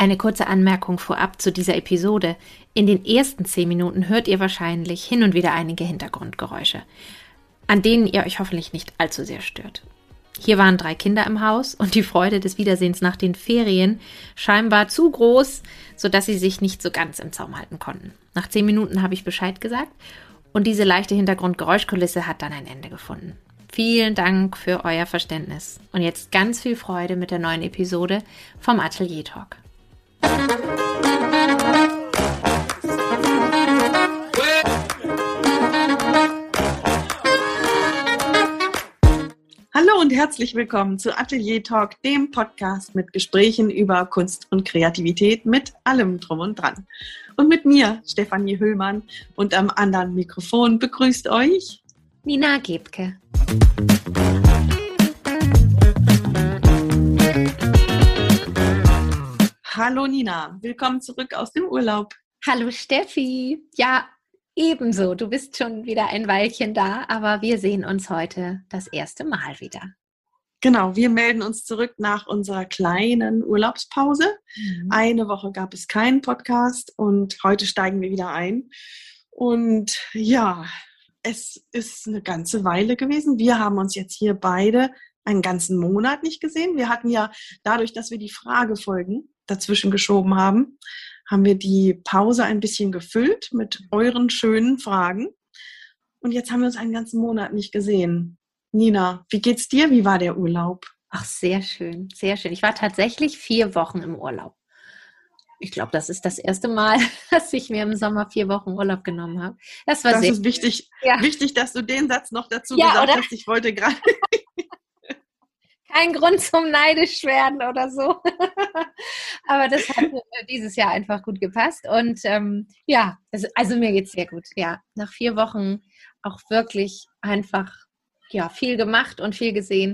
Eine kurze Anmerkung vorab zu dieser Episode. In den ersten 10 Minuten hört ihr wahrscheinlich hin und wieder einige Hintergrundgeräusche, an denen ihr euch hoffentlich nicht allzu sehr stört. Hier waren 3 Kinder im Haus und die Freude des Wiedersehens nach den Ferien scheinbar zu groß, sodass sie sich nicht so ganz im Zaum halten konnten. Nach 10 Minuten habe ich Bescheid gesagt und diese leichte Hintergrundgeräuschkulisse hat dann ein Ende gefunden. Vielen Dank für euer Verständnis und jetzt ganz viel Freude mit der neuen Episode vom Atelier Talk. Hallo und herzlich willkommen zu Atelier Talk, dem Podcast mit Gesprächen über Kunst und Kreativität mit allem drum und dran. Und mit mir, Stefanie Hüllmann, und am anderen Mikrofon begrüßt euch Nina Gebke. Hallo Nina, willkommen zurück aus dem Urlaub. Hallo Steffi. Ja, ebenso. Du bist schon wieder ein Weilchen da, aber wir sehen uns heute das erste Mal wieder. Genau, wir melden uns zurück nach unserer kleinen Urlaubspause. Eine Woche gab es keinen Podcast und heute steigen wir wieder ein. Und ja, es ist eine ganze Weile gewesen. Wir haben uns jetzt hier beide einen ganzen Monat nicht gesehen. Wir hatten ja dadurch, dass wir die Fragefolgen dazwischen geschoben haben, haben wir die Pause ein bisschen gefüllt mit euren schönen Fragen. Und jetzt haben wir uns einen ganzen Monat nicht gesehen. Nina, wie geht's dir? Wie war der Urlaub? Ach, sehr schön, sehr schön. Ich war tatsächlich 4 Wochen im Urlaub. Ich glaube, das ist das erste Mal, dass ich mir im Sommer 4 Wochen Urlaub genommen habe. Das ist wichtig, wichtig, dass du den Satz noch dazu gesagt hast. Ich wollte gerade... Kein Grund zum neidisch werden oder so. Aber das hat dieses Jahr einfach gut gepasst. Und also mir geht es sehr gut. Ja, nach 4 Wochen auch wirklich einfach viel gemacht und viel gesehen.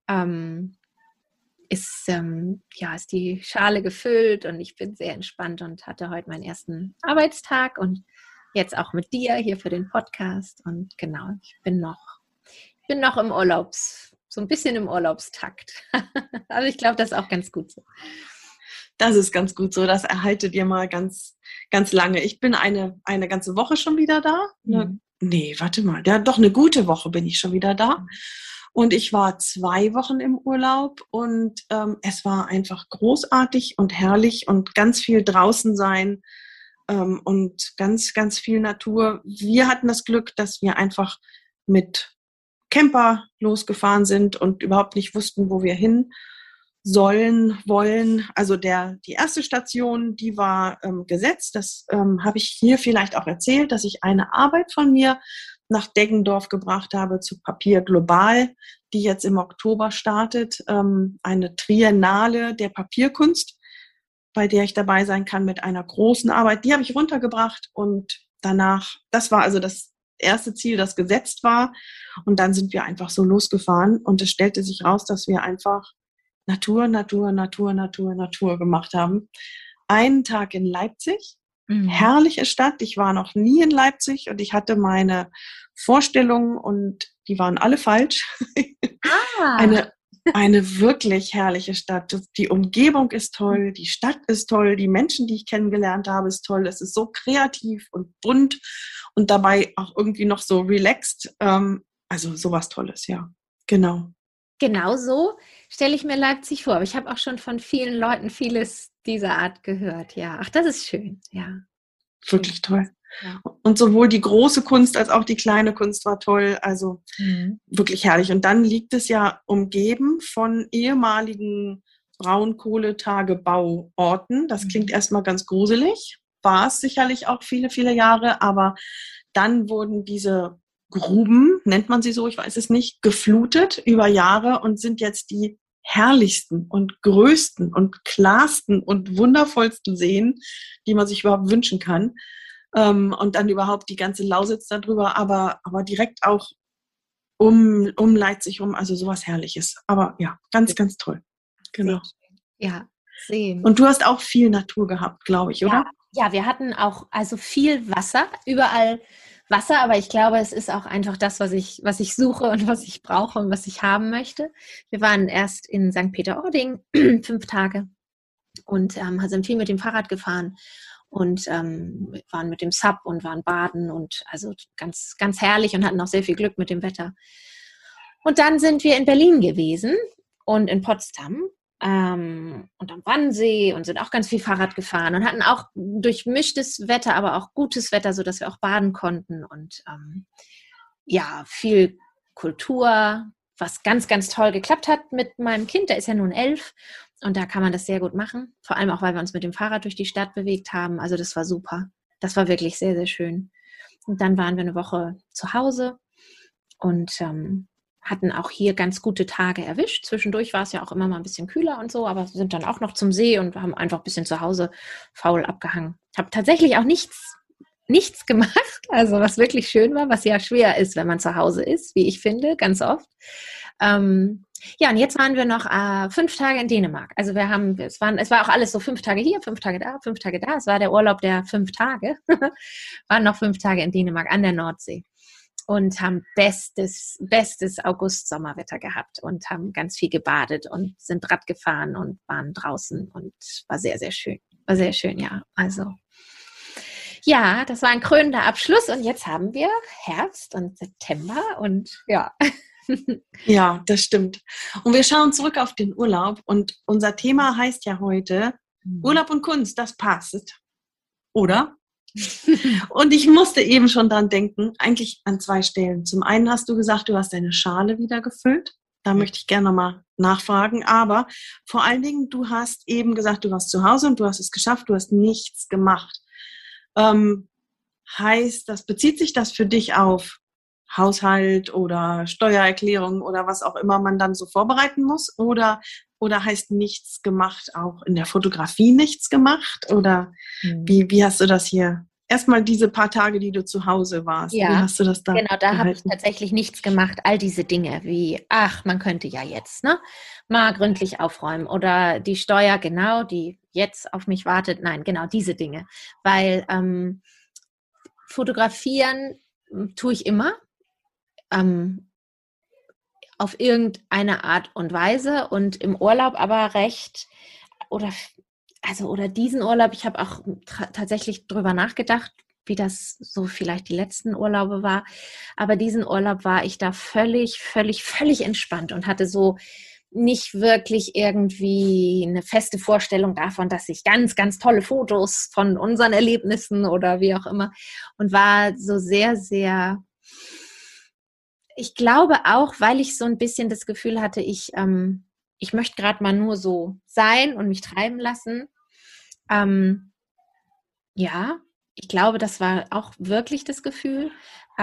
Ist die Schale gefüllt und ich bin sehr entspannt und hatte heute meinen ersten Arbeitstag und jetzt auch mit dir hier für den Podcast. Und genau, ich bin noch im so ein bisschen im Urlaubstakt. Also ich glaube, das ist auch ganz gut so. Das ist ganz gut so. Das erhaltet ihr mal ganz, ganz lange. Ich bin eine ganze Woche schon wieder da. Nee, warte mal. Ja, doch eine gute Woche bin ich schon wieder da. Und ich war 2 Wochen im Urlaub und es war einfach großartig und herrlich und ganz viel draußen sein und ganz, ganz viel Natur. Wir hatten das Glück, dass wir einfach mit Camper losgefahren sind und überhaupt nicht wussten, wo wir hin wollen. Also die erste Station, die war gesetzt. Das habe ich hier vielleicht auch erzählt, dass ich eine Arbeit von mir nach Deggendorf gebracht habe zu Papier Global, die jetzt im Oktober startet. Eine Triennale der Papierkunst, bei der ich dabei sein kann mit einer großen Arbeit. Die habe ich runtergebracht und danach, das war also das erste Ziel, das gesetzt war. Und dann sind wir einfach so losgefahren und es stellte sich raus, dass wir einfach Natur gemacht haben. Einen Tag in Leipzig, herrliche Stadt. Ich war noch nie in Leipzig und ich hatte meine Vorstellungen und die waren alle falsch. Eine wirklich herrliche Stadt. Die Umgebung ist toll, die Stadt ist toll, die Menschen, die ich kennengelernt habe, ist toll. Es ist so kreativ und bunt und dabei auch irgendwie noch so relaxed. Also sowas Tolles, ja. Genau. Genau so stelle ich mir Leipzig vor. Aber ich habe auch schon von vielen Leuten vieles dieser Art gehört. Ja, ach, das ist schön. Ja. Wirklich toll. Ja. Und sowohl die große Kunst als auch die kleine Kunst war toll. Also wirklich herrlich. Und dann liegt es ja umgeben von ehemaligen Braunkohletagebauorten. Das klingt erstmal ganz gruselig. War es sicherlich auch viele, viele Jahre. Aber dann wurden diese Gruben, nennt man sie so, ich weiß es nicht, geflutet über Jahre und sind jetzt die herrlichsten und größten und klarsten und wundervollsten Seen, die man sich überhaupt wünschen kann. Und dann überhaupt die ganze Lausitz darüber, aber direkt auch um Leipzig rum, also sowas Herrliches. Aber ja, ganz, ganz toll. Genau. Ja, sehen. Und du hast auch viel Natur gehabt, glaube ich, oder? Ja, wir hatten auch also viel Wasser, überall Wasser, aber ich glaube, es ist auch einfach das, was ich suche und was ich brauche und was ich haben möchte. Wir waren erst in St. Peter-Ording 5 Tage und sind viel mit dem Fahrrad gefahren und waren mit dem Sub und waren baden und also ganz, ganz herrlich und hatten auch sehr viel Glück mit dem Wetter. Und dann sind wir in Berlin gewesen und in Potsdam und am Wannsee und sind auch ganz viel Fahrrad gefahren und hatten auch durchmischtes Wetter, aber auch gutes Wetter, sodass wir auch baden konnten und ja, viel Kultur, was ganz, ganz toll geklappt hat mit meinem Kind. Der ist ja nun 11 und da kann man das sehr gut machen. Vor allem auch, weil wir uns mit dem Fahrrad durch die Stadt bewegt haben. Also das war super. Das war wirklich sehr, sehr schön. Und dann waren wir eine Woche zu Hause und hatten auch hier ganz gute Tage erwischt. Zwischendurch war es ja auch immer mal ein bisschen kühler und so, aber sind dann auch noch zum See und haben einfach ein bisschen zu Hause faul abgehangen. Habe tatsächlich auch nichts gemacht, also was wirklich schön war, was ja schwer ist, wenn man zu Hause ist, wie ich finde, ganz oft. Ja, und jetzt waren wir noch 5 Tage in Dänemark. Also es war auch alles so 5 Tage hier, 5 Tage da, 5 Tage da. Es war der Urlaub der 5 Tage. Waren noch 5 Tage in Dänemark an der Nordsee und haben bestes August-Sommerwetter gehabt und haben ganz viel gebadet und sind Rad gefahren und waren draußen und war sehr, sehr schön. War sehr schön, ja. Also ja, das war ein krönender Abschluss und jetzt haben wir Herbst und September und ja. Ja, das stimmt. Und wir schauen zurück auf den Urlaub und unser Thema heißt ja heute Urlaub und Kunst, das passt, oder? Und ich musste eben schon dran denken, eigentlich an 2 Stellen. Zum einen hast du gesagt, du hast deine Schale wieder gefüllt. Da möchte ich gerne nochmal nachfragen. Aber vor allen Dingen, du hast eben gesagt, du warst zu Hause und du hast es geschafft, du hast nichts gemacht. Bezieht sich das für dich auf Haushalt oder Steuererklärung oder was auch immer man dann so vorbereiten muss? Oder heißt nichts gemacht auch in der Fotografie nichts gemacht? Oder wie hast du das hier? Erstmal diese paar Tage, die du zu Hause warst. Ja, wie hast du das da genau, da habe ich gehalten? tatsächlich nichts gemacht. All diese Dinge wie, man könnte ja jetzt, ne, mal gründlich aufräumen oder die Steuer, genau, die jetzt auf mich wartet. Nein, genau, diese Dinge. Weil fotografieren tue ich immer. Auf irgendeine Art und Weise und im Urlaub aber oder diesen Urlaub, ich habe auch tatsächlich drüber nachgedacht, wie das so vielleicht die letzten Urlaube war, aber diesen Urlaub war ich da völlig, völlig, völlig entspannt und hatte so nicht wirklich irgendwie eine feste Vorstellung davon, dass ich ganz, ganz tolle Fotos von unseren Erlebnissen oder wie auch immer und war so sehr, sehr. Ich glaube auch, weil ich so ein bisschen das Gefühl hatte, ich möchte gerade mal nur so sein und mich treiben lassen. Ja, ich glaube, das war auch wirklich das Gefühl.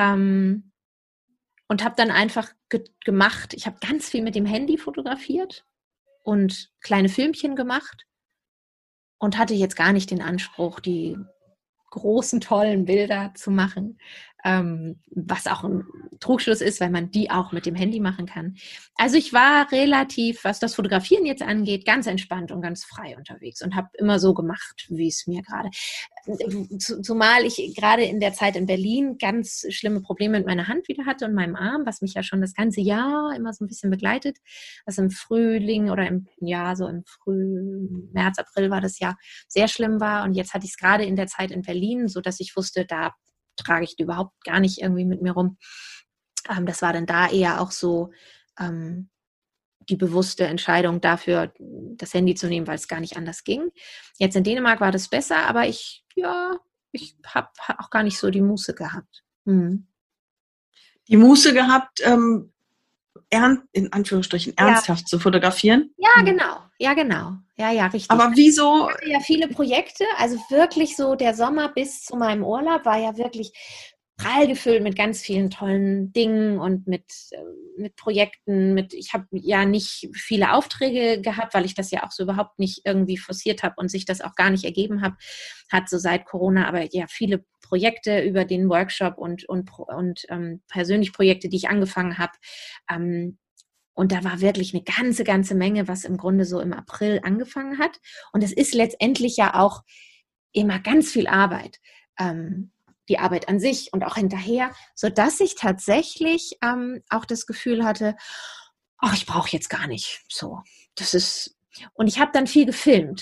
Und habe dann einfach gemacht. Ich habe ganz viel mit dem Handy fotografiert und kleine Filmchen gemacht und hatte jetzt gar nicht den Anspruch, die großen, tollen Bilder zu machen, was auch ein Trugschluss ist, weil man die auch mit dem Handy machen kann. Also ich war relativ, was das Fotografieren jetzt angeht, ganz entspannt und ganz frei unterwegs und habe immer so gemacht, wie es mir gerade. Zumal ich gerade in der Zeit in Berlin ganz schlimme Probleme mit meiner Hand wieder hatte und meinem Arm, was mich ja schon das ganze Jahr immer so ein bisschen begleitet, was im Frühling oder im März, April war das Jahr sehr schlimm war und jetzt hatte ich es gerade in der Zeit in Berlin, so dass ich wusste, da trage ich die überhaupt gar nicht irgendwie mit mir rum. Das war dann da eher auch so die bewusste Entscheidung dafür, das Handy zu nehmen, weil es gar nicht anders ging. Jetzt in Dänemark war das besser, aber ich habe auch gar nicht so die Muße gehabt. Die Muße gehabt, in Anführungsstrichen ernsthaft zu fotografieren? Ja, genau. Ja, genau. Ja, richtig. Aber wieso? Ich hatte ja viele Projekte, also wirklich so der Sommer bis zu meinem Urlaub war ja wirklich prall gefüllt mit ganz vielen tollen Dingen und mit Projekten. Ich habe ja nicht viele Aufträge gehabt, weil ich das ja auch so überhaupt nicht irgendwie forciert habe und sich das auch gar nicht ergeben hat so seit Corona, aber ja viele Projekte über den Workshop und persönlich Projekte, die ich angefangen habe. Und da war wirklich eine ganze Menge, was im Grunde so im April angefangen hat. Und es ist letztendlich ja auch immer ganz viel Arbeit. Die Arbeit an sich und auch hinterher, sodass ich tatsächlich auch das Gefühl hatte, ich brauche jetzt gar nicht so. Und ich habe dann viel gefilmt.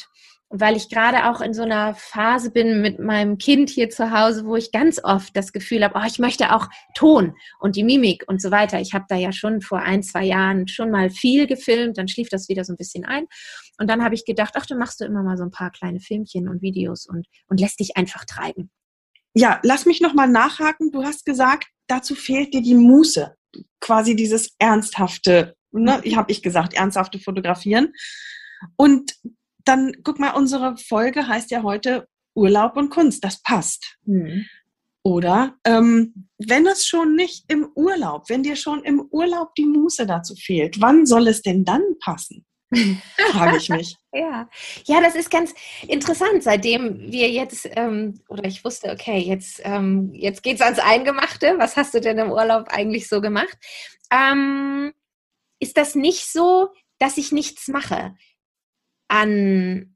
weil ich gerade auch in so einer Phase bin mit meinem Kind hier zu Hause, wo ich ganz oft das Gefühl habe, ich möchte auch Ton und die Mimik und so weiter. Ich habe da ja schon vor 1-2 Jahren schon mal viel gefilmt, dann schlief das wieder so ein bisschen ein. Und dann habe ich gedacht, dann machst du immer mal so ein paar kleine Filmchen und Videos und lässt dich einfach treiben. Ja, lass mich nochmal nachhaken. Du hast gesagt, dazu fehlt dir die Muße. Quasi dieses ernsthafte, habe ich gesagt, ernsthafte Fotografieren. Und dann, guck mal, unsere Folge heißt ja heute Urlaub und Kunst. Das passt. Oder wenn es schon nicht im Urlaub, wenn dir schon im Urlaub die Muße dazu fehlt, wann soll es denn dann passen? Frage ich mich. Ja, das ist ganz interessant, seitdem wir jetzt, oder ich wusste, okay, jetzt geht's ans Eingemachte. Was hast du denn im Urlaub eigentlich so gemacht? Ist das nicht so, dass ich nichts mache an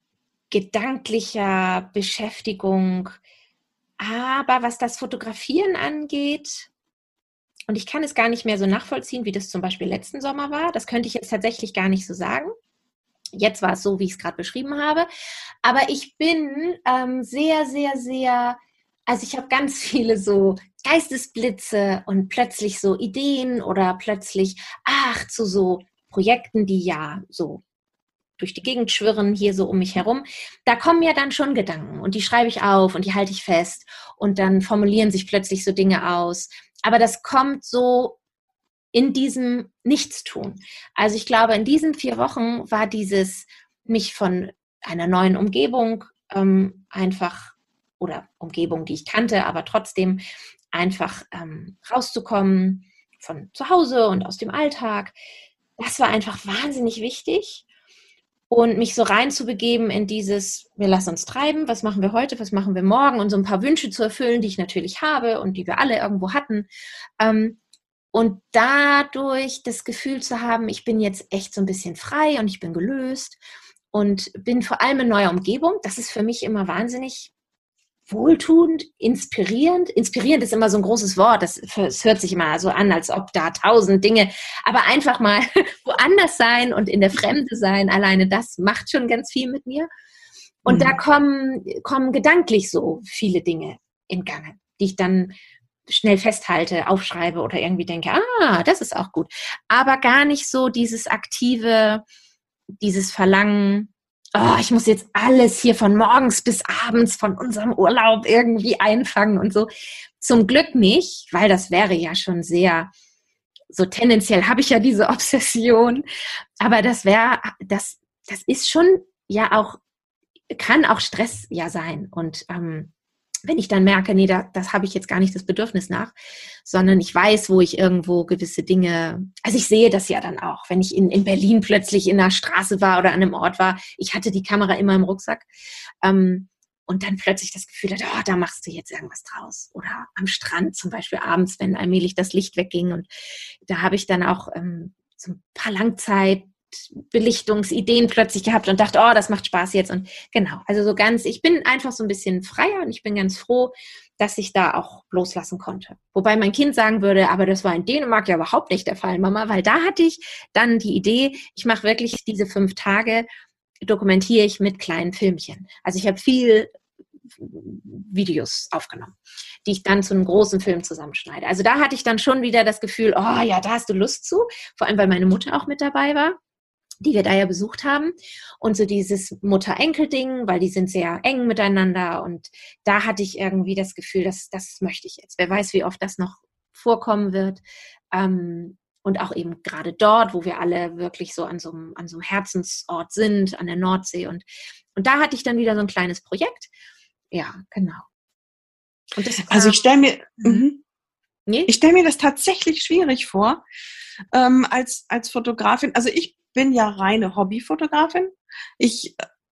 gedanklicher Beschäftigung, aber was das Fotografieren angeht, und ich kann es gar nicht mehr so nachvollziehen, wie das zum Beispiel letzten Sommer war. Das könnte ich jetzt tatsächlich gar nicht so sagen. Jetzt war es so, wie ich es gerade beschrieben habe. Aber ich bin sehr, sehr, sehr, also ich habe ganz viele so Geistesblitze und plötzlich so Ideen oder plötzlich, zu so Projekten, die ja so durch die Gegend schwirren, hier so um mich herum, da kommen ja dann schon Gedanken und die schreibe ich auf und die halte ich fest und dann formulieren sich plötzlich so Dinge aus. Aber das kommt so in diesem Nichtstun. Also ich glaube, in diesen 4 Wochen war dieses mich von einer neuen Umgebung einfach, oder Umgebung, die ich kannte, aber trotzdem einfach rauszukommen von zu Hause und aus dem Alltag. Das war einfach wahnsinnig wichtig. Und mich so reinzubegeben in dieses, wir lassen uns treiben, was machen wir heute, was machen wir morgen und so ein paar Wünsche zu erfüllen, die ich natürlich habe und die wir alle irgendwo hatten. Und dadurch das Gefühl zu haben, ich bin jetzt echt so ein bisschen frei und ich bin gelöst und bin vor allem in neuer Umgebung. Das ist für mich immer wahnsinnig wohltuend, inspirierend. Inspirierend ist immer so ein großes Wort. Das hört sich immer so an, als ob da 1000 Dinge, aber einfach mal woanders sein und in der Fremde sein, alleine das macht schon ganz viel mit mir. Und da kommen gedanklich so viele Dinge in Gange, die ich dann schnell festhalte, aufschreibe oder irgendwie denke, das ist auch gut. Aber gar nicht so dieses aktive, dieses Verlangen, ich muss jetzt alles hier von morgens bis abends von unserem Urlaub irgendwie einfangen und so. Zum Glück nicht, weil das wäre ja schon sehr, so tendenziell habe ich ja diese Obsession, aber das ist schon ja auch, kann auch Stress ja sein. Und wenn ich dann merke, nee, das habe ich jetzt gar nicht das Bedürfnis nach, sondern ich weiß, wo ich irgendwo gewisse Dinge, also ich sehe das ja dann auch, wenn ich in Berlin plötzlich in einer Straße war oder an einem Ort war, ich hatte die Kamera immer im Rucksack und dann plötzlich das Gefühl hatte, da machst du jetzt irgendwas draus. Oder am Strand zum Beispiel abends, wenn allmählich das Licht wegging und da habe ich dann auch so ein paar Langzeitbelichtungsideen plötzlich gehabt und dachte, das macht Spaß jetzt. Und genau, also so ganz, ich bin einfach so ein bisschen freier und ich bin ganz froh, dass ich da auch loslassen konnte. Wobei mein Kind sagen würde, aber das war in Dänemark ja überhaupt nicht der Fall, Mama, weil da hatte ich dann die Idee, ich mache wirklich diese 5 Tage, dokumentiere ich mit kleinen Filmchen. Also ich habe viel Videos aufgenommen, die ich dann zu einem großen Film zusammenschneide. Also da hatte ich dann schon wieder das Gefühl, da hast du Lust zu, vor allem weil meine Mutter auch mit dabei war, die wir da ja besucht haben. Und so dieses Mutter-Enkel-Ding, weil die sind sehr eng miteinander. Und da hatte ich irgendwie das Gefühl, das möchte ich jetzt. Wer weiß, wie oft das noch vorkommen wird. Und auch eben gerade dort, wo wir alle wirklich so an so einem Herzensort sind, an der Nordsee. Und da hatte ich dann wieder so ein kleines Projekt. Ja, genau. Und also ich stelle mir... Ich stelle mir das tatsächlich schwierig vor, als Fotografin. Also ich bin ja reine Hobbyfotografin. Ich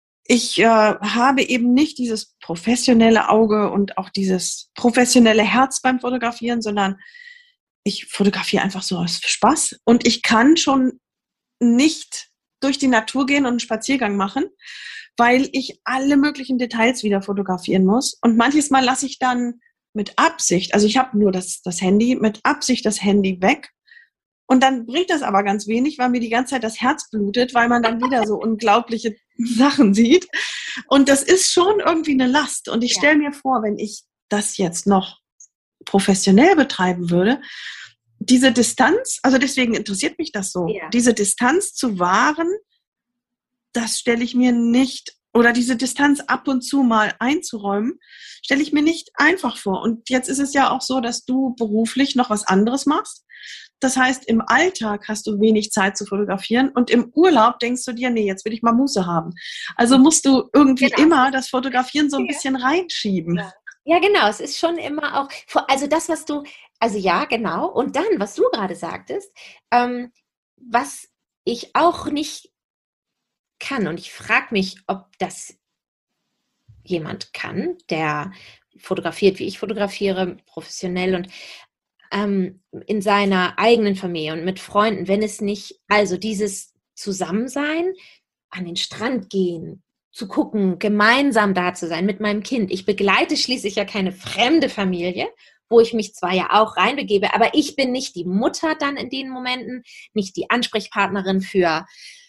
habe eben nicht dieses professionelle Auge und auch dieses professionelle Herz beim Fotografieren, sondern ich fotografiere einfach so aus Spaß. Und ich kann schon nicht durch die Natur gehen und einen Spaziergang machen, weil ich alle möglichen Details wieder fotografieren muss. Und manches Mal lasse ich dann mit Absicht, also ich habe nur das Handy, mit Absicht das Handy weg. Und dann bringt das aber ganz wenig, weil mir die ganze Zeit das Herz blutet, weil man dann wieder so unglaubliche Sachen sieht. Und das ist schon irgendwie eine Last. Und ich stelle mir vor, wenn ich das jetzt noch professionell betreiben würde, diese Distanz, also deswegen interessiert mich das so, diese Distanz zu wahren, das stelle ich mir nicht, oder diese Distanz ab und zu mal einzuräumen, stelle ich mir nicht einfach vor. Und jetzt ist es ja auch so, dass du beruflich noch was anderes machst. Das heißt, im Alltag hast du wenig Zeit zu fotografieren und im Urlaub denkst du dir, nee, jetzt will ich mal Muße haben. Also musst du irgendwie immer das Fotografieren so ein bisschen reinschieben. Ja, genau. Es ist schon immer auch, also das, was du, also ja, genau. Und dann, was du gerade sagtest, was ich auch nicht kann, und ich frage mich, ob das jemand kann, der fotografiert, wie ich fotografiere, professionell und in seiner eigenen Familie und mit Freunden, wenn es nicht, also dieses Zusammensein, an den Strand gehen, zu gucken, gemeinsam da zu sein mit meinem Kind. Ich begleite schließlich ja keine fremde Familie, wo ich mich zwar ja auch reinbegebe, aber ich bin nicht die Mutter dann in den Momenten, nicht die Ansprechpartnerin für,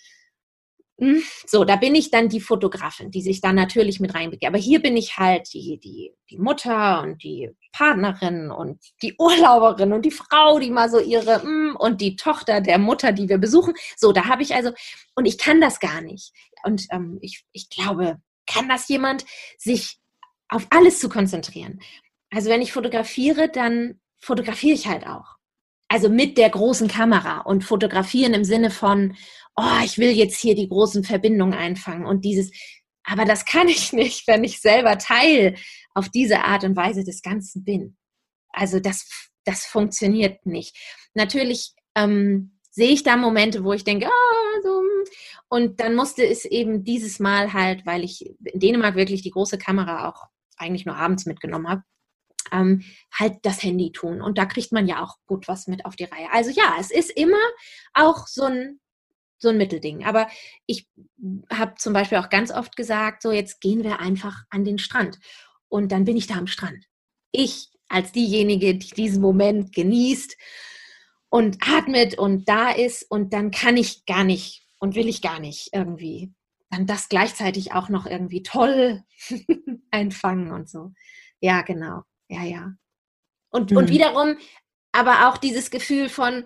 so, da bin ich dann die Fotografin, die sich dann natürlich mit reinbegibt. Aber hier bin ich halt die Mutter und die Partnerin und die Urlauberin und die Frau, die mal so ihre, und die Tochter der Mutter, die wir besuchen. So, da habe ich also, und ich kann das gar nicht. Und ich glaube, kann das jemand, sich auf alles zu konzentrieren? Also wenn ich fotografiere, dann fotografiere ich halt auch. Also mit der großen Kamera und fotografieren im Sinne von, oh, ich will jetzt hier die großen Verbindungen einfangen und dieses, aber das kann ich nicht, wenn ich selber Teil auf diese Art und Weise des Ganzen bin. Also das funktioniert nicht. Natürlich sehe ich da Momente, wo ich denke, so, und dann musste es eben dieses Mal halt, weil ich in Dänemark wirklich die große Kamera auch eigentlich nur abends mitgenommen habe, halt das Handy tun. Und da kriegt man ja auch gut was mit auf die Reihe. Also ja, es ist immer auch so ein Mittelding. Aber ich habe zum Beispiel auch ganz oft gesagt, so jetzt gehen wir einfach an den Strand. Und dann bin ich da am Strand. Ich als diejenige, die diesen Moment genießt und atmet und da ist. Und dann kann ich gar nicht und will ich gar nicht irgendwie dann das gleichzeitig auch noch irgendwie toll einfangen und so. Ja, genau. Ja. Und wiederum aber auch dieses Gefühl von,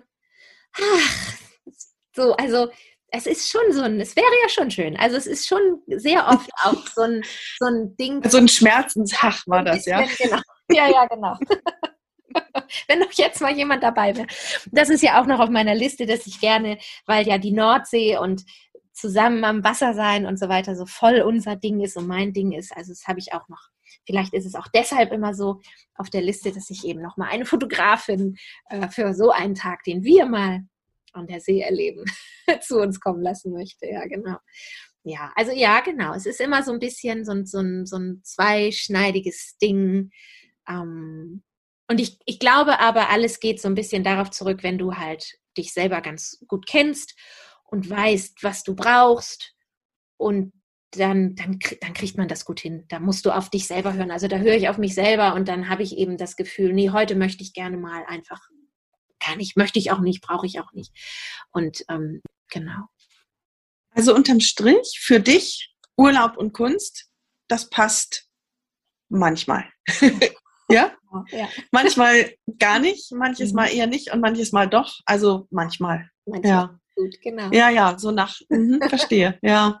so, also es ist schon es wäre ja schon schön. Also es ist schon sehr oft auch so ein Ding. So ein Schmerzensach war das, ja. Genau. Ja, genau. Wenn doch jetzt mal jemand dabei wäre. Das ist ja auch noch auf meiner Liste, dass ich gerne, weil ja die Nordsee und zusammen am Wasser sein und so weiter so voll unser Ding ist und mein Ding ist. Also das habe ich auch noch. Vielleicht ist es auch deshalb immer so auf der Liste, dass ich eben noch mal eine Fotografin für so einen Tag, den wir mal an der See erleben, zu uns kommen lassen möchte. Ja, genau. Ja, also ja, genau. Es ist immer so ein bisschen so ein zweischneidiges Ding. Und ich glaube aber, alles geht so ein bisschen darauf zurück, wenn du halt dich selber ganz gut kennst und weißt, was du brauchst, und dann kriegt man das gut hin. Da musst du auf dich selber hören. Also da höre ich auf mich selber und dann habe ich eben das Gefühl, nee, heute möchte ich gerne mal einfach gar nicht, möchte ich auch nicht, brauche ich auch nicht. Und genau. Also unterm Strich, für dich, Urlaub und Kunst, das passt manchmal. Ja? Ja? Manchmal gar nicht, manches Mal eher nicht und manches Mal doch. Also manchmal. Ja. Gut, genau. Ja, so nach, verstehe, ja.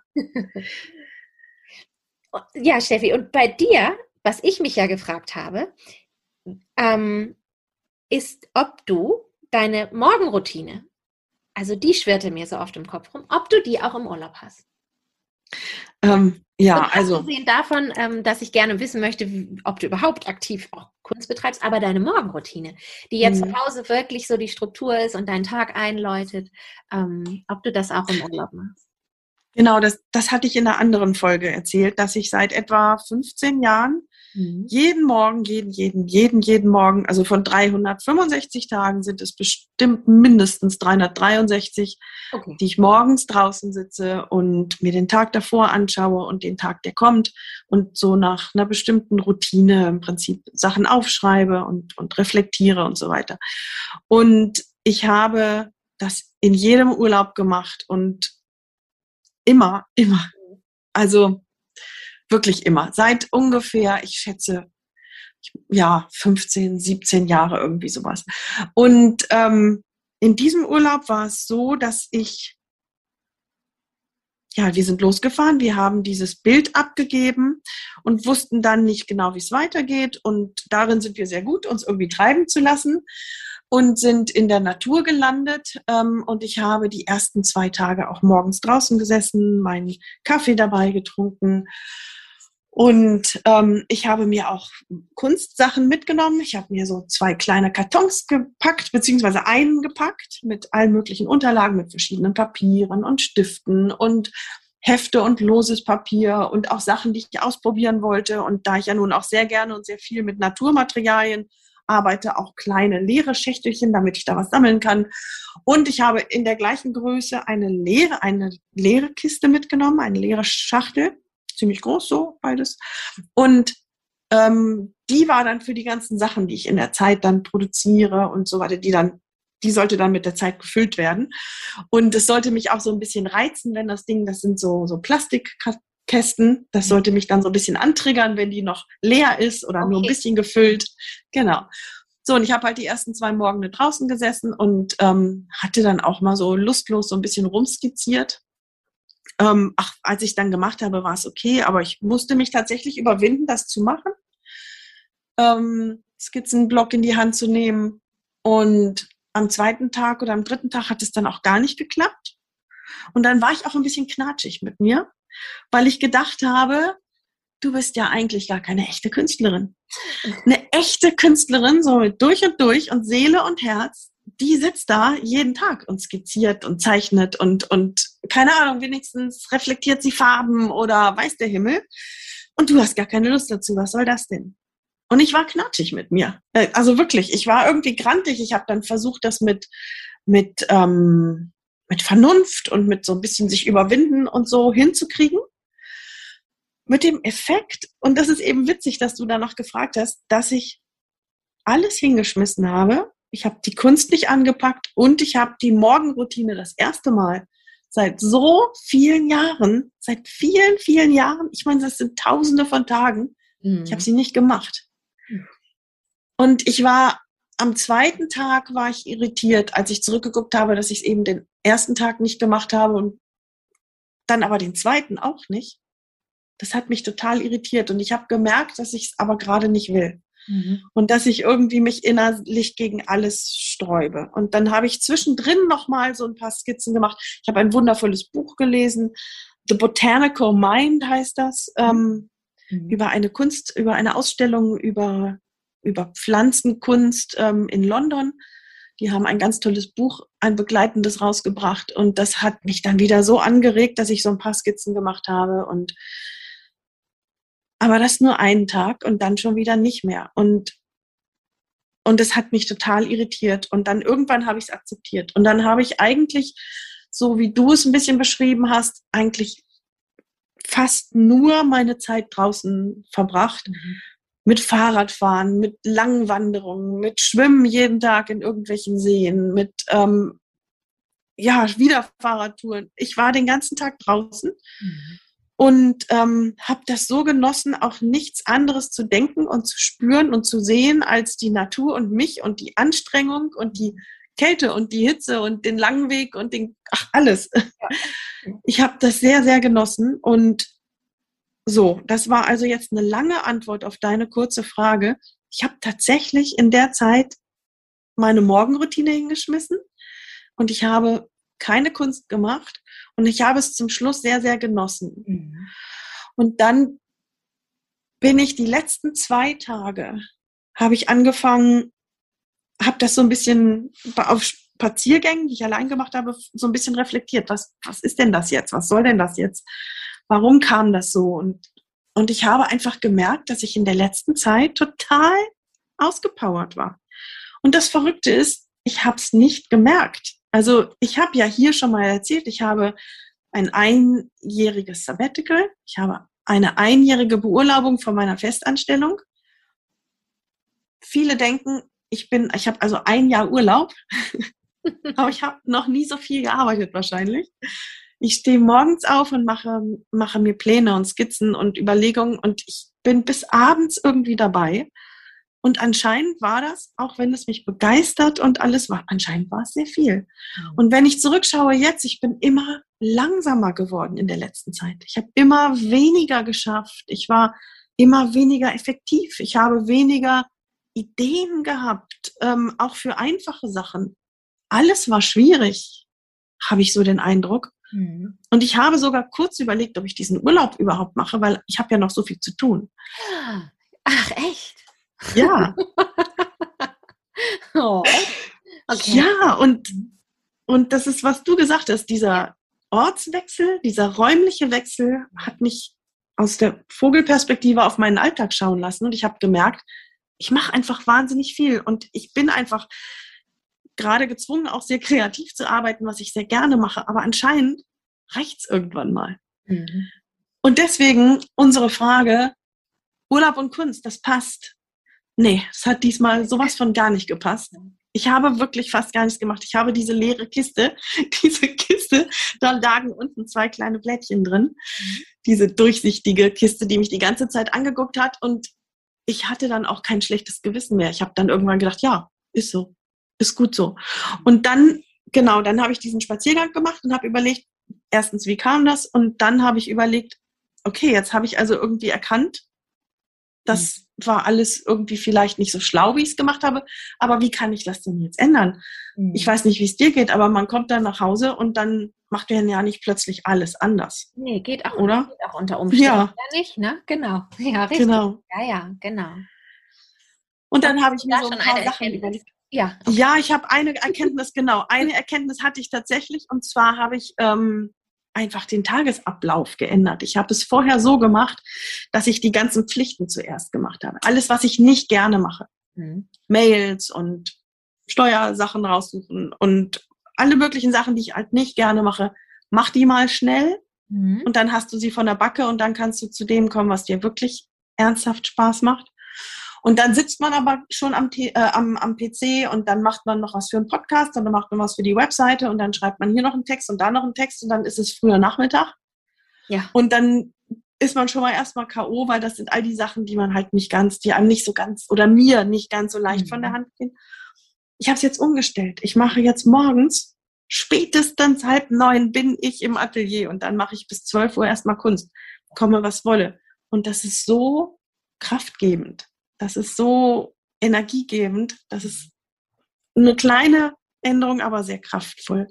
Ja, Steffi, und bei dir, was ich mich ja gefragt habe, ist, ob du deine Morgenroutine, also die schwirrte mir so oft im Kopf rum, ob du die auch im Urlaub hast. Ja, und also. Abgesehen davon, dass ich gerne wissen möchte, ob du überhaupt aktiv auch Kunst betreibst, aber deine Morgenroutine, die jetzt zu Hause wirklich so die Struktur ist und deinen Tag einläutet, ob du das auch im Urlaub machst. Genau, das hatte ich in einer anderen Folge erzählt, dass ich seit etwa 15 Jahren jeden Morgen, jeden Morgen, also von 365 Tagen sind es bestimmt mindestens 363, die ich morgens draußen sitze und mir den Tag davor anschaue und den Tag, der kommt, und so nach einer bestimmten Routine im Prinzip Sachen aufschreibe und reflektiere und so weiter. Und ich habe das in jedem Urlaub gemacht und immer Also wirklich immer. Seit ungefähr, ich schätze, 15, 17 Jahre, irgendwie sowas. Und in diesem Urlaub war es so, dass wir sind losgefahren, wir haben dieses Bild abgegeben und wussten dann nicht genau, wie es weitergeht. Und darin sind wir sehr gut, uns irgendwie treiben zu lassen und sind in der Natur gelandet. Und ich habe die ersten 2 Tage auch morgens draußen gesessen, meinen Kaffee dabei getrunken. Und ich habe mir auch Kunstsachen mitgenommen. Ich habe mir so 2 kleine Kartons gepackt, beziehungsweise einen gepackt mit allen möglichen Unterlagen, mit verschiedenen Papieren und Stiften und Hefte und loses Papier und auch Sachen, die ich ausprobieren wollte. Und da ich ja nun auch sehr gerne und sehr viel mit Naturmaterialien arbeite, auch kleine leere Schächtelchen, damit ich da was sammeln kann. Und ich habe in der gleichen Größe eine leere Kiste mitgenommen, eine leere Schachtel. Ziemlich groß, so beides. Und die war dann für die ganzen Sachen, die ich in der Zeit dann produziere und so weiter, die sollte dann mit der Zeit gefüllt werden. Und es sollte mich auch so ein bisschen reizen, wenn das sind so Plastikkästen, das sollte mich dann so ein bisschen antriggern, wenn die noch leer ist oder nur ein bisschen gefüllt. Genau. So, und ich habe halt die ersten 2 Morgen draußen gesessen und hatte dann auch mal so lustlos so ein bisschen rumskizziert. Als ich dann gemacht habe, war es okay, aber ich musste mich tatsächlich überwinden, das zu machen. Skizzenblock in die Hand zu nehmen. Und am 2. Tag oder am 3. Tag hat es dann auch gar nicht geklappt. Und dann war ich auch ein bisschen knatschig mit mir, weil ich gedacht habe, du bist ja eigentlich gar keine echte Künstlerin. Eine echte Künstlerin, so mit durch und Seele und Herz, die sitzt da jeden Tag und skizziert und zeichnet und keine Ahnung, wenigstens reflektiert sie Farben oder weiß der Himmel. Und du hast gar keine Lust dazu. Was soll das denn? Und ich war knatschig mit mir. Also wirklich, ich war irgendwie grantig. Ich habe dann versucht, das mit Vernunft und mit so ein bisschen sich überwinden und so hinzukriegen. Mit dem Effekt, und das ist eben witzig, dass du da noch gefragt hast, dass ich alles hingeschmissen habe. Ich habe die Kunst nicht angepackt und ich habe die Morgenroutine das erste Mal seit so vielen Jahren, seit vielen, vielen Jahren, ich meine, das sind Tausende von Tagen, ich habe sie nicht gemacht. Und am 2. Tag war ich irritiert, als ich zurückgeguckt habe, dass ich es eben den 1. Tag nicht gemacht habe und dann aber den 2. auch nicht. Das hat mich total irritiert und ich habe gemerkt, dass ich es aber gerade nicht will. Und dass ich irgendwie mich innerlich gegen alles sträube. Und dann habe ich zwischendrin nochmal so ein paar Skizzen gemacht. Ich habe ein wundervolles Buch gelesen. The Botanical Mind heißt das. Über eine Ausstellung über Pflanzenkunst in London. Die haben ein ganz tolles Buch, ein begleitendes rausgebracht. Und das hat mich dann wieder so angeregt, dass ich so ein paar Skizzen gemacht habe. Aber das nur einen Tag und dann schon wieder nicht mehr. Und das hat mich total irritiert. Und dann irgendwann habe ich es akzeptiert. Und dann habe ich eigentlich, so wie du es ein bisschen beschrieben hast, eigentlich fast nur meine Zeit draußen verbracht. Mit Fahrradfahren, mit langen Wanderungen, mit Schwimmen jeden Tag in irgendwelchen Seen, mit wieder Fahrradtouren. Ich war den ganzen Tag draußen. Und habe das so genossen, auch nichts anderes zu denken und zu spüren und zu sehen als die Natur und mich und die Anstrengung und die Kälte und die Hitze und den langen Weg und alles. Ich habe das sehr, sehr genossen. Und so, das war also jetzt eine lange Antwort auf deine kurze Frage. Ich habe tatsächlich in der Zeit meine Morgenroutine hingeschmissen und ich habe keine Kunst gemacht und ich habe es zum Schluss sehr, sehr genossen. Und dann bin ich die letzten 2 Tage, habe ich angefangen, habe das so ein bisschen auf Spaziergängen, die ich allein gemacht habe, so ein bisschen reflektiert. Was ist denn das jetzt? Was soll denn das jetzt? Warum kam das so? Und ich habe einfach gemerkt, dass ich in der letzten Zeit total ausgepowert war. Und das Verrückte ist, ich habe es nicht gemerkt. Also ich habe ja hier schon mal erzählt, ich habe ein 1-jähriges Sabbatical, ich habe eine 1-jährige Beurlaubung von meiner Festanstellung. Viele denken, ich habe also 1 Jahr Urlaub, aber ich habe noch nie so viel gearbeitet wahrscheinlich. Ich stehe morgens auf und mache mir Pläne und Skizzen und Überlegungen und ich bin bis abends irgendwie dabei. Und anscheinend war das, auch wenn es mich begeistert und alles war, anscheinend war es sehr viel. Und wenn ich zurückschaue jetzt, ich bin immer langsamer geworden in der letzten Zeit. Ich habe immer weniger geschafft. Ich war immer weniger effektiv. Ich habe weniger Ideen gehabt, auch für einfache Sachen. Alles war schwierig, habe ich so den Eindruck. Und ich habe sogar kurz überlegt, ob ich diesen Urlaub überhaupt mache, weil ich habe ja noch so viel zu tun. Ach, echt? Ja. Oh, okay. Ja, und das ist, was du gesagt hast, dieser Ortswechsel, dieser räumliche Wechsel hat mich aus der Vogelperspektive auf meinen Alltag schauen lassen und ich habe gemerkt, ich mache einfach wahnsinnig viel und ich bin einfach gerade gezwungen, auch sehr kreativ zu arbeiten, was ich sehr gerne mache, aber anscheinend reicht's irgendwann mal. Und deswegen unsere Frage, Urlaub und Kunst, das passt. Nee, es hat diesmal sowas von gar nicht gepasst. Ich habe wirklich fast gar nichts gemacht. Ich habe diese leere Kiste, da lagen unten 2 kleine Blättchen drin. Diese durchsichtige Kiste, die mich die ganze Zeit angeguckt hat und ich hatte dann auch kein schlechtes Gewissen mehr. Ich habe dann irgendwann gedacht, ja, ist so, ist gut so. Und dann, dann habe ich diesen Spaziergang gemacht und habe überlegt, erstens, wie kam das? Und dann habe ich überlegt, okay, jetzt habe ich also irgendwie erkannt, das war alles irgendwie vielleicht nicht so schlau, wie ich es gemacht habe, aber wie kann ich das denn jetzt ändern? Ich weiß nicht, wie es dir geht, aber man kommt dann nach Hause und dann macht man ja nicht plötzlich alles anders. Nee, geht auch, oder? Geht auch unter Umständen ja nicht, ne? Genau. Ja, richtig. Genau. Ja, genau. Und dann habe ich mir so ein paar Sachen überlegt. Ja, okay. Ja, ich habe eine Erkenntnis, eine Erkenntnis hatte ich tatsächlich und zwar habe ich einfach den Tagesablauf geändert. Ich habe es vorher so gemacht, dass ich die ganzen Pflichten zuerst gemacht habe. Alles, was ich nicht gerne mache. Mails und Steuersachen raussuchen und alle möglichen Sachen, die ich halt nicht gerne mache, mach die mal schnell und dann hast du sie von der Backe und dann kannst du zu dem kommen, was dir wirklich ernsthaft Spaß macht. Und dann sitzt man aber schon am PC und dann macht man noch was für einen Podcast und dann macht man was für die Webseite und dann schreibt man hier noch einen Text und da noch einen Text und dann ist es früher Nachmittag. Ja. Und dann ist man schon mal erstmal K.O., weil das sind all die Sachen, die man halt nicht ganz, die einem nicht so ganz oder mir nicht ganz so leicht von der Hand gehen. Ich habe es jetzt umgestellt. Ich mache jetzt morgens, spätestens 8:30 bin ich im Atelier und dann mache ich bis 12 Uhr erstmal Kunst. Komme, was wolle. Und das ist so kraftgebend. Das ist so energiegebend. Das ist eine kleine Änderung, aber sehr kraftvoll.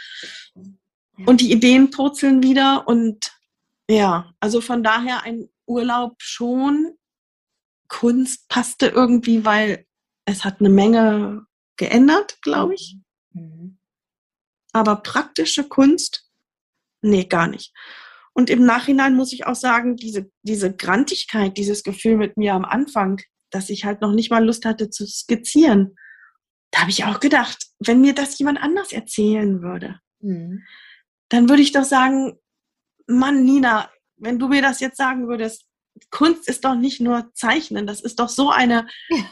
Und die Ideen purzeln wieder. Und ja, also von daher ein Urlaub schon. Kunst passte irgendwie, weil es hat eine Menge geändert, glaube ich. Aber praktische Kunst, nee, gar nicht. Und im Nachhinein muss ich auch sagen, diese Grantigkeit, dieses Gefühl mit mir am Anfang, dass ich halt noch nicht mal Lust hatte zu skizzieren, da habe ich auch gedacht, wenn mir das jemand anders erzählen würde, dann würde ich doch sagen, Mann, Nina, wenn du mir das jetzt sagen würdest, Kunst ist doch nicht nur Zeichnen, das ist doch so eine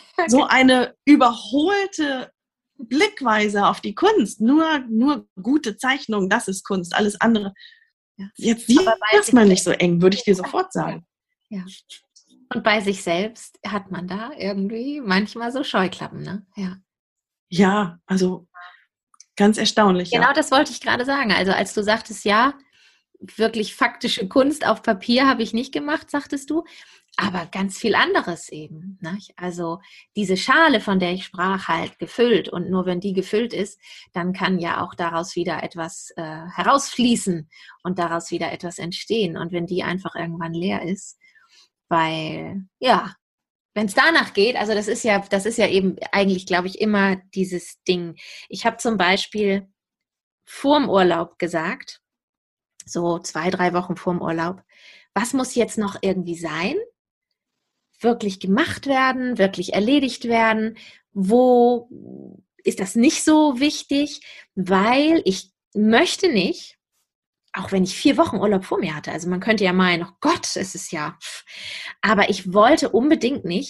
überholte Blickweise auf die Kunst. Nur gute Zeichnung, das ist Kunst, alles andere. Jetzt sieht das mal nicht so eng, würde ich dir sofort sagen. Ja. Und bei sich selbst hat man da irgendwie manchmal so Scheuklappen, ne? Ja, also ganz erstaunlich. Genau, das wollte ich gerade sagen. Also als du sagtest, ja, wirklich faktische Kunst auf Papier habe ich nicht gemacht, sagtest du, aber ganz viel anderes eben. Ne? Also diese Schale, von der ich sprach, halt gefüllt und nur wenn die gefüllt ist, dann kann ja auch daraus wieder etwas herausfließen und daraus wieder etwas entstehen. Und wenn die einfach irgendwann leer ist, weil, ja, wenn es danach geht, also das ist ja eben eigentlich, glaube ich, immer dieses Ding. Ich habe zum Beispiel vorm Urlaub gesagt, so 2-3 Wochen vorm Urlaub, was muss jetzt noch irgendwie sein? Wirklich gemacht werden, wirklich erledigt werden? Wo ist das nicht so wichtig? Weil ich möchte nicht, auch wenn ich 4 Wochen Urlaub vor mir hatte, also man könnte ja meinen, oh Gott, es ist ja, aber ich wollte unbedingt nicht,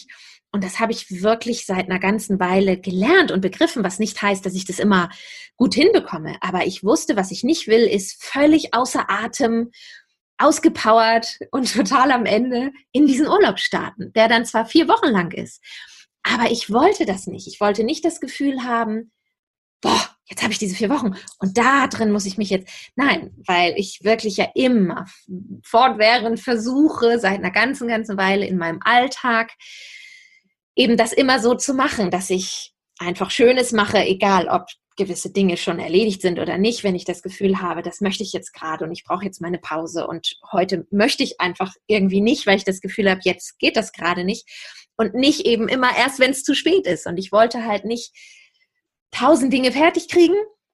und das habe ich wirklich seit einer ganzen Weile gelernt und begriffen, was nicht heißt, dass ich das immer gut hinbekomme. Aber ich wusste, was ich nicht will, ist völlig außer Atem, ausgepowert und total am Ende in diesen Urlaub starten, der dann zwar 4 Wochen lang ist. Aber ich wollte das nicht. Ich wollte nicht das Gefühl haben, boah, jetzt habe ich diese 4 Wochen und da drin muss ich mich jetzt, nein, weil ich wirklich ja immer fortwährend versuche, seit einer ganzen Weile in meinem Alltag eben das immer so zu machen, dass ich einfach Schönes mache, egal ob gewisse Dinge schon erledigt sind oder nicht, wenn ich das Gefühl habe, das möchte ich jetzt gerade und ich brauche jetzt meine Pause und heute möchte ich einfach irgendwie nicht, weil ich das Gefühl habe, jetzt geht das gerade nicht und nicht eben immer erst, wenn es zu spät ist. Und ich wollte halt nicht 1000 Dinge fertig kriegen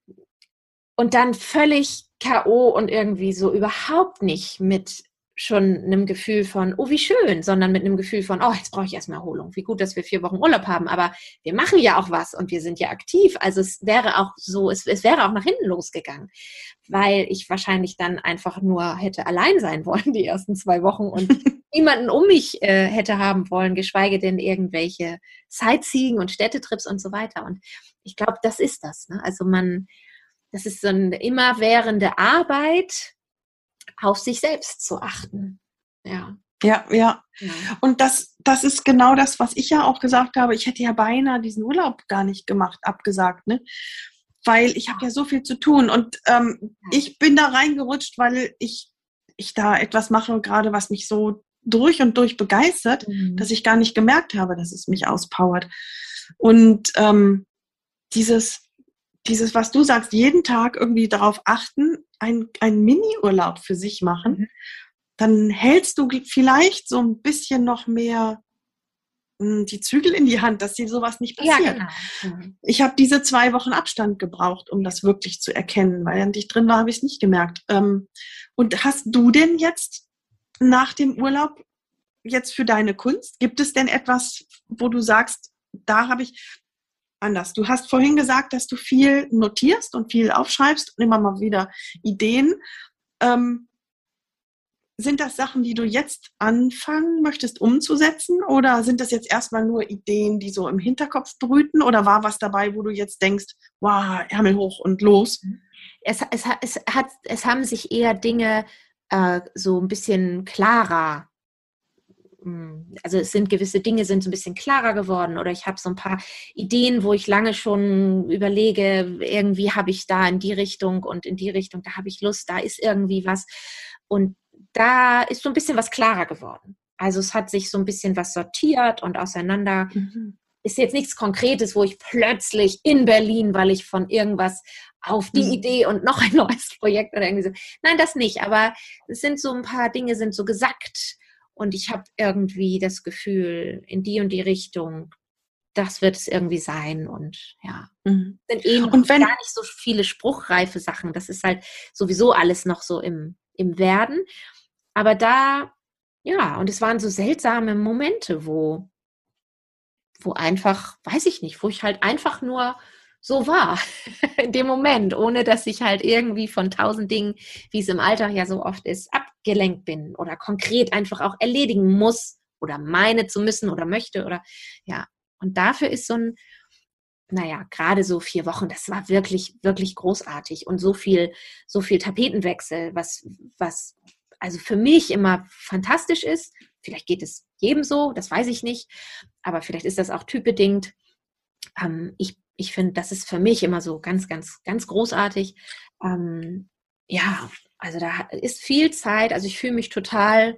und dann völlig K.O. und irgendwie so überhaupt nicht mit schon einem Gefühl von, oh, wie schön, sondern mit einem Gefühl von, oh, jetzt brauche ich erstmal Erholung. Wie gut, dass wir 4 Wochen Urlaub haben, aber wir machen ja auch was und wir sind ja aktiv. Also es wäre auch so, es wäre auch nach hinten losgegangen, weil ich wahrscheinlich dann einfach nur hätte allein sein wollen die ersten 2 Wochen und niemanden um mich hätte haben wollen, geschweige denn irgendwelche Sightseeing und Städtetrips und so weiter. Und ich glaube, das ist das. Ne? Also das ist so eine immerwährende Arbeit, auf sich selbst zu achten. Ja. Ja. Und das ist genau das, was ich ja auch gesagt habe. Ich hätte ja beinahe diesen Urlaub gar nicht gemacht, abgesagt, ne? Weil ich habe ja so viel zu tun. Und ich bin da reingerutscht, weil ich da etwas mache, gerade was mich so durch und durch begeistert, dass ich gar nicht gemerkt habe, dass es mich auspowert. Und dieses, was du sagst, jeden Tag irgendwie darauf achten, ein Mini-Urlaub für sich machen, dann hältst du vielleicht so ein bisschen noch mehr die Zügel in die Hand, dass dir sowas nicht passiert. Ja, genau. Ich habe diese 2 Wochen Abstand gebraucht, um das wirklich zu erkennen, weil während ich drin war, habe ich es nicht gemerkt. Und hast du denn jetzt nach dem Urlaub jetzt für deine Kunst, gibt es denn etwas, wo du sagst, da habe ich anders. Du hast vorhin gesagt, dass du viel notierst und viel aufschreibst und immer mal wieder Ideen. Sind das Sachen, die du jetzt anfangen möchtest umzusetzen oder sind das jetzt erstmal nur Ideen, die so im Hinterkopf brüten oder war was dabei, wo du jetzt denkst, wow, Ärmel hoch und los? Es haben sich eher Dinge so ein bisschen klarer, also es sind gewisse Dinge sind so ein bisschen klarer geworden oder ich habe so ein paar Ideen, wo ich lange schon überlege, irgendwie habe ich da in die Richtung und in die Richtung, da habe ich Lust, da ist irgendwie was und da ist so ein bisschen was klarer geworden. Also es hat sich so ein bisschen was sortiert und auseinander. Ist jetzt nichts Konkretes, wo ich plötzlich in Berlin, weil ich von irgendwas auf die Idee und noch ein neues Projekt oder irgendwie so. Nein, das nicht, aber es sind so ein paar Dinge sind so gesackt. Und ich habe irgendwie das Gefühl, in die und die Richtung, das wird es irgendwie sein. Und ja, sind und gar nicht so viele spruchreife Sachen. Das ist halt sowieso alles noch so im Werden. Aber da, ja, und es waren so seltsame Momente, wo einfach, weiß ich nicht, wo ich halt einfach nur so war in dem Moment, ohne dass ich halt irgendwie von 1000 Dingen, wie es im Alltag ja so oft ist, abgelenkt bin oder konkret einfach auch erledigen muss oder meine zu müssen oder möchte oder ja. Und dafür ist so ein, naja, gerade so 4 Wochen, das war wirklich, wirklich großartig und so viel Tapetenwechsel, was also für mich immer fantastisch ist. Vielleicht geht es jedem so, das weiß ich nicht, aber vielleicht ist das auch typbedingt. Ich finde, das ist für mich immer so ganz, ganz, ganz großartig. Ja, also da ist viel Zeit. Also ich fühle mich total,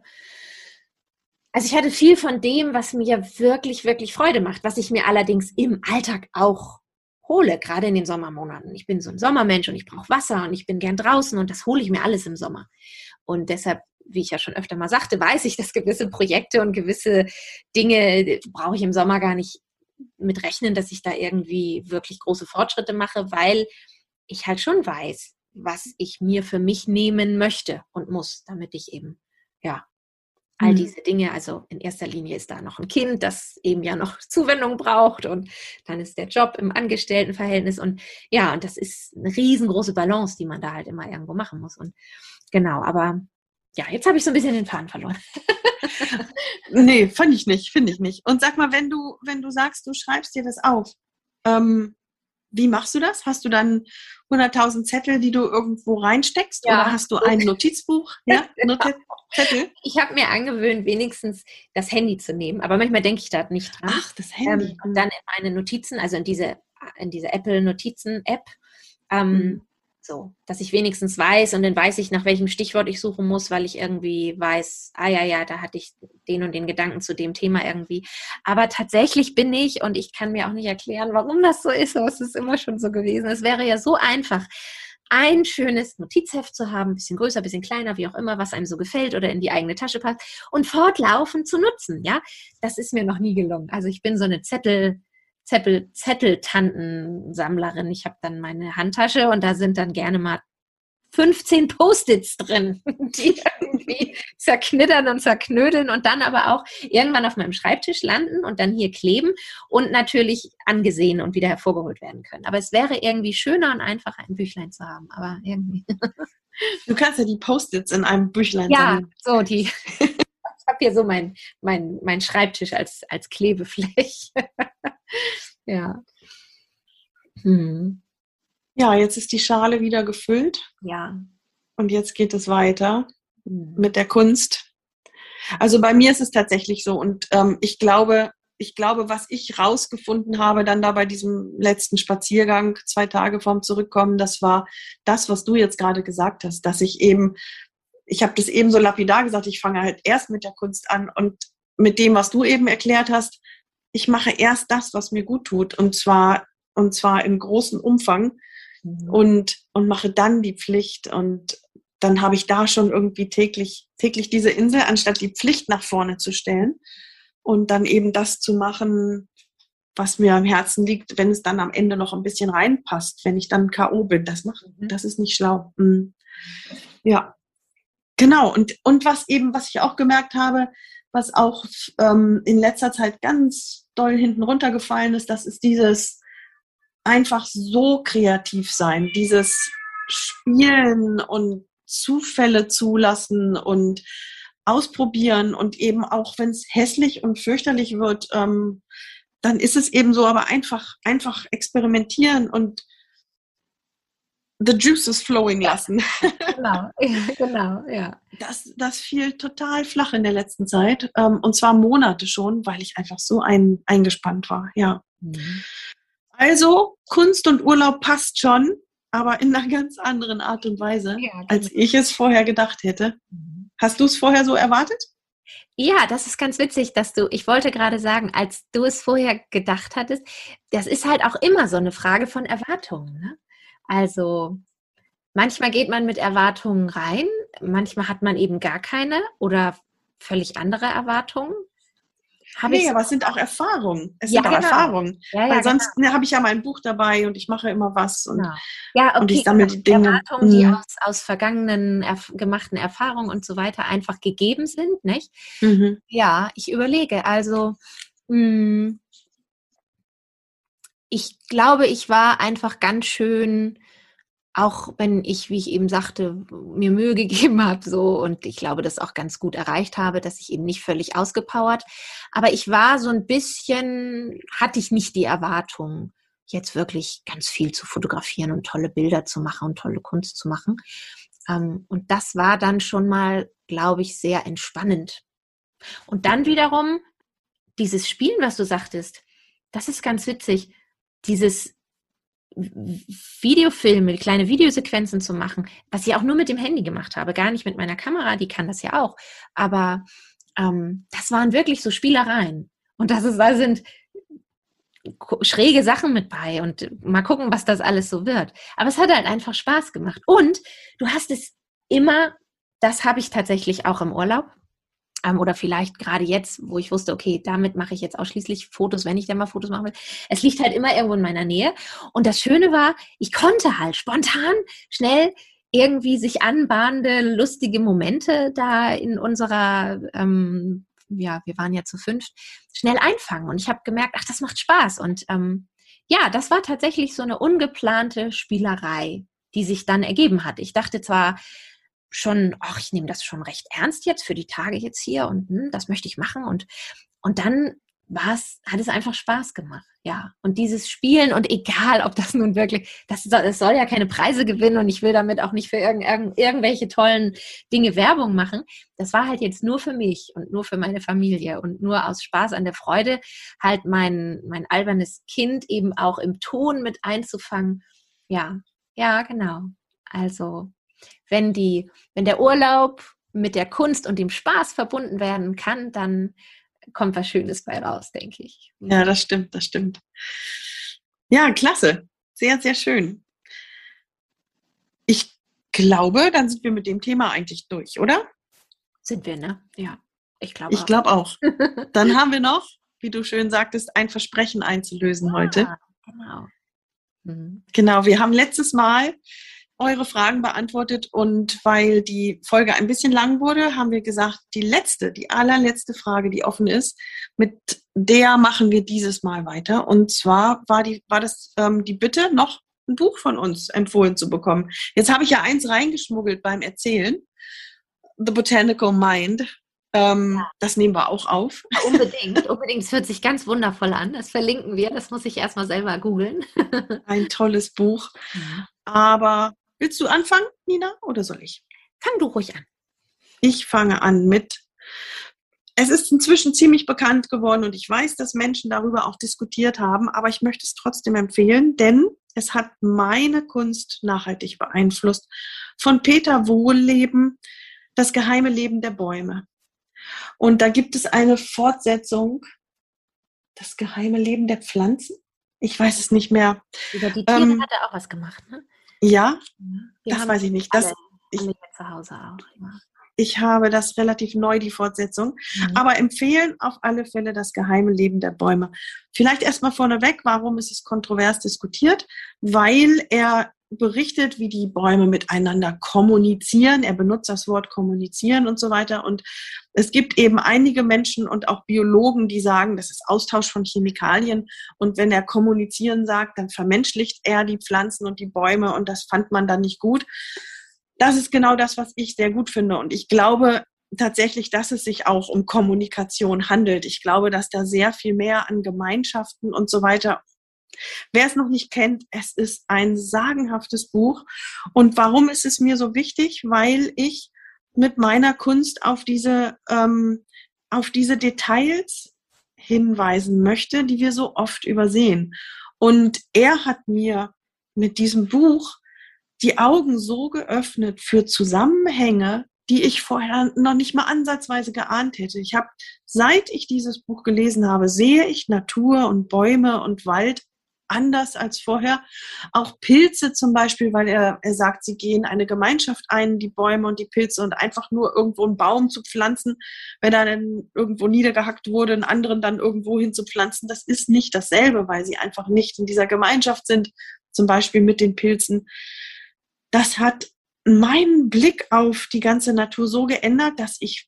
also ich hatte viel von dem, was mir wirklich, wirklich Freude macht, was ich mir allerdings im Alltag auch hole, gerade in den Sommermonaten. Ich bin so ein Sommermensch und ich brauche Wasser und ich bin gern draußen und das hole ich mir alles im Sommer. Und deshalb, wie ich ja schon öfter mal sagte, weiß ich, dass gewisse Projekte und gewisse Dinge brauche ich im Sommer gar nicht mit rechnen, dass ich da irgendwie wirklich große Fortschritte mache, weil ich halt schon weiß, was ich mir für mich nehmen möchte und muss, damit ich eben, ja, all diese Dinge, also in erster Linie ist da noch ein Kind, das eben ja noch Zuwendung braucht und dann ist der Job im Angestelltenverhältnis und ja, und das ist eine riesengroße Balance, die man da halt immer irgendwo machen muss und genau, aber ja, jetzt habe ich so ein bisschen den Faden verloren. Nee, finde ich nicht. Und sag mal, wenn du sagst, du schreibst dir das auf, wie machst du das? Hast du dann 100.000 Zettel, die du irgendwo reinsteckst? Oder Ja, hast du ein Notizbuch? Ja, Zettel? ich habe mir angewöhnt, wenigstens das Handy zu nehmen, aber manchmal denke ich da nicht dran. Ach, das Handy. Und dann in meine Notizen, also in diese Apple-Notizen-App, so, dass ich wenigstens weiß und dann weiß ich, nach welchem Stichwort ich suchen muss, weil ich irgendwie weiß, ja, da hatte ich den und den Gedanken zu dem Thema irgendwie. Aber tatsächlich bin ich, und ich kann mir auch nicht erklären, warum das so ist, aber es ist immer schon so gewesen. Es wäre ja so einfach, ein schönes Notizheft zu haben, ein bisschen größer, ein bisschen kleiner, wie auch immer, was einem so gefällt oder in die eigene Tasche passt und fortlaufend zu nutzen, ja. Das ist mir noch nie gelungen. Also ich bin so eine Zetteltantensammlerin. Ich habe dann meine Handtasche und da sind dann gerne mal 15 Post-its drin, die irgendwie zerknittern und zerknödeln und dann aber auch irgendwann auf meinem Schreibtisch landen und dann hier kleben und natürlich angesehen und wieder hervorgeholt werden können. Aber es wäre irgendwie schöner und einfacher, ein Büchlein zu haben, aber irgendwie. Du kannst ja die Post-its in einem Büchlein Ja, sammeln. so ich habe hier so mein Schreibtisch als Klebefläche. Ja. Ja, jetzt ist die Schale wieder gefüllt. Ja. Und jetzt geht es weiter mit der Kunst. Also bei mir ist es tatsächlich so. Und ich glaube, was ich rausgefunden habe, dann da bei diesem letzten Spaziergang, 2 Tage vorm Zurückkommen, das war das, was du jetzt gerade gesagt hast, dass ich habe das eben so lapidar gesagt, ich fange halt erst mit der Kunst an und mit dem, was du eben erklärt hast, ich mache erst das, was mir gut tut, und zwar im großen Umfang und mache dann die Pflicht, und dann habe ich da schon irgendwie täglich diese Insel, anstatt die Pflicht nach vorne zu stellen und dann eben das zu machen, was mir am Herzen liegt, wenn es dann am Ende noch ein bisschen reinpasst, wenn ich dann K.O. bin. Das ist nicht schlau. Ja, genau. Und was ich auch gemerkt habe, was auch in letzter Zeit ganz doll hinten runtergefallen ist, das ist dieses einfach so kreativ sein, dieses Spielen und Zufälle zulassen und ausprobieren und eben auch, wenn es hässlich und fürchterlich wird, dann ist es eben so, aber einfach experimentieren und the juices flowing lassen. Genau, ja. Das fiel total flach in der letzten Zeit, und zwar Monate schon, weil ich einfach so eingespannt war, ja. Also, Kunst und Urlaub passt schon, aber in einer ganz anderen Art und Weise, als ich es vorher gedacht hätte. Hast du es vorher so erwartet? Ja, das ist ganz witzig, ich wollte gerade sagen, als du es vorher gedacht hattest, das ist halt auch immer so eine Frage von Erwartungen, ne? Also, manchmal geht man mit Erwartungen rein, manchmal hat man eben gar keine oder völlig andere Erwartungen. Aber es sind auch Erfahrungen. Es Ja, sind auch genau. Erfahrungen. Ja, Weil sonst habe ich ja mein Buch dabei und ich mache immer was. Und, Ja, okay, und ich sammle die Dinge. Erwartungen, die aus vergangenen gemachten Erfahrungen und so weiter einfach gegeben sind, nicht? Ja, ich überlege. Also, ich glaube, ich war einfach ganz schön, auch wenn ich, wie ich eben sagte, mir Mühe gegeben habe, so, und ich glaube, das auch ganz gut erreicht habe, dass ich eben nicht völlig ausgepowert, aber ich war so ein bisschen, hatte ich nicht die Erwartung, jetzt wirklich ganz viel zu fotografieren und tolle Bilder zu machen und tolle Kunst zu machen. Und das war dann schon mal, glaube ich, sehr entspannend. Und dann wiederum dieses Spielen, was du sagtest, das ist ganz witzig, dieses Videofilme, kleine Videosequenzen zu machen, was ich auch nur mit dem Handy gemacht habe, gar nicht mit meiner Kamera, die kann das ja auch, aber das waren wirklich so Spielereien und da sind schräge Sachen mit bei und mal gucken, was das alles so wird. Aber es hat halt einfach Spaß gemacht und du hast es immer, das habe ich tatsächlich auch im Urlaub, oder vielleicht gerade jetzt, wo ich wusste, okay, damit mache ich jetzt ausschließlich Fotos, wenn ich dann mal Fotos machen will. Es liegt halt immer irgendwo in meiner Nähe. Und das Schöne war, ich konnte halt spontan, schnell irgendwie sich anbahnende, lustige Momente da in unserer, wir waren ja zu 5, schnell einfangen. Und ich habe gemerkt, ach, das macht Spaß. Und das war tatsächlich so eine ungeplante Spielerei, die sich dann ergeben hat. Ich dachte zwar, schon, ach, ich nehme das schon recht ernst jetzt für die Tage jetzt hier und das möchte ich machen. Und dann hat es einfach Spaß gemacht, ja. Und dieses Spielen und egal, ob das nun wirklich, es soll ja keine Preise gewinnen und ich will damit auch nicht für irgendwelche tollen Dinge Werbung machen. Das war halt jetzt nur für mich und nur für meine Familie und nur aus Spaß an der Freude, halt mein albernes Kind eben auch im Ton mit einzufangen. Ja, ja, genau. Also, wenn der Urlaub mit der Kunst und dem Spaß verbunden werden kann, dann kommt was Schönes bei raus, denke ich. Ja, das stimmt, das stimmt. Ja, klasse. Sehr, sehr schön. Ich glaube, dann sind wir mit dem Thema eigentlich durch, oder? Sind wir, ne? Ja, ich glaube auch. Ich glaube auch. Dann haben wir noch, wie du schön sagtest, ein Versprechen einzulösen heute. Genau. Genau, wir haben letztes Mal eure Fragen beantwortet und weil die Folge ein bisschen lang wurde, haben wir gesagt, die allerletzte Frage, die offen ist, mit der machen wir dieses Mal weiter. Und zwar war das die Bitte, noch ein Buch von uns empfohlen zu bekommen. Jetzt habe ich ja eins reingeschmuggelt beim Erzählen, The Botanical Mind. Das nehmen wir auch auf. Unbedingt, unbedingt. Es hört sich ganz wundervoll an. Das verlinken wir. Das muss ich erstmal selber googeln. Ein tolles Buch. Aber willst du anfangen, Nina, oder soll ich? Fang du ruhig an. Ich fange an mit, es ist inzwischen ziemlich bekannt geworden und ich weiß, dass Menschen darüber auch diskutiert haben, aber ich möchte es trotzdem empfehlen, denn es hat meine Kunst nachhaltig beeinflusst. Von Peter Wohlleben, Das geheime Leben der Bäume. Und da gibt es eine Fortsetzung, Das geheime Leben der Pflanzen. Ich weiß es nicht mehr. Über die Tiere hat er auch was gemacht, ne? Ja, das weiß ich nicht. Alle zu Hause auch. Ja. Ich habe das relativ neu, die Fortsetzung. Aber empfehlen auf alle Fälle Das geheime Leben der Bäume. Vielleicht erstmal vorneweg, warum ist es kontrovers diskutiert? Weil er berichtet, wie die Bäume miteinander kommunizieren. Er benutzt das Wort kommunizieren und so weiter. Und es gibt eben einige Menschen und auch Biologen, die sagen, das ist Austausch von Chemikalien. Und wenn er kommunizieren sagt, dann vermenschlicht er die Pflanzen und die Bäume. Und das fand man dann nicht gut. Das ist genau das, was ich sehr gut finde. Und ich glaube tatsächlich, dass es sich auch um Kommunikation handelt. Ich glaube, dass da sehr viel mehr an Gemeinschaften und so weiter. Wer es noch nicht kennt, es ist ein sagenhaftes Buch. Und warum ist es mir so wichtig? Weil ich mit meiner Kunst auf diese Details hinweisen möchte, die wir so oft übersehen. Und er hat mir mit diesem Buch die Augen so geöffnet für Zusammenhänge, die ich vorher noch nicht mal ansatzweise geahnt hätte. Seit ich dieses Buch gelesen habe, sehe ich Natur und Bäume und Wald anders als vorher. Auch Pilze zum Beispiel, weil er sagt, sie gehen eine Gemeinschaft ein, die Bäume und die Pilze, und einfach nur irgendwo einen Baum zu pflanzen, wenn er dann irgendwo niedergehackt wurde, einen anderen dann irgendwo hin zu pflanzen, das ist nicht dasselbe, weil sie einfach nicht in dieser Gemeinschaft sind, zum Beispiel mit den Pilzen. Das hat meinen Blick auf die ganze Natur so geändert, dass ich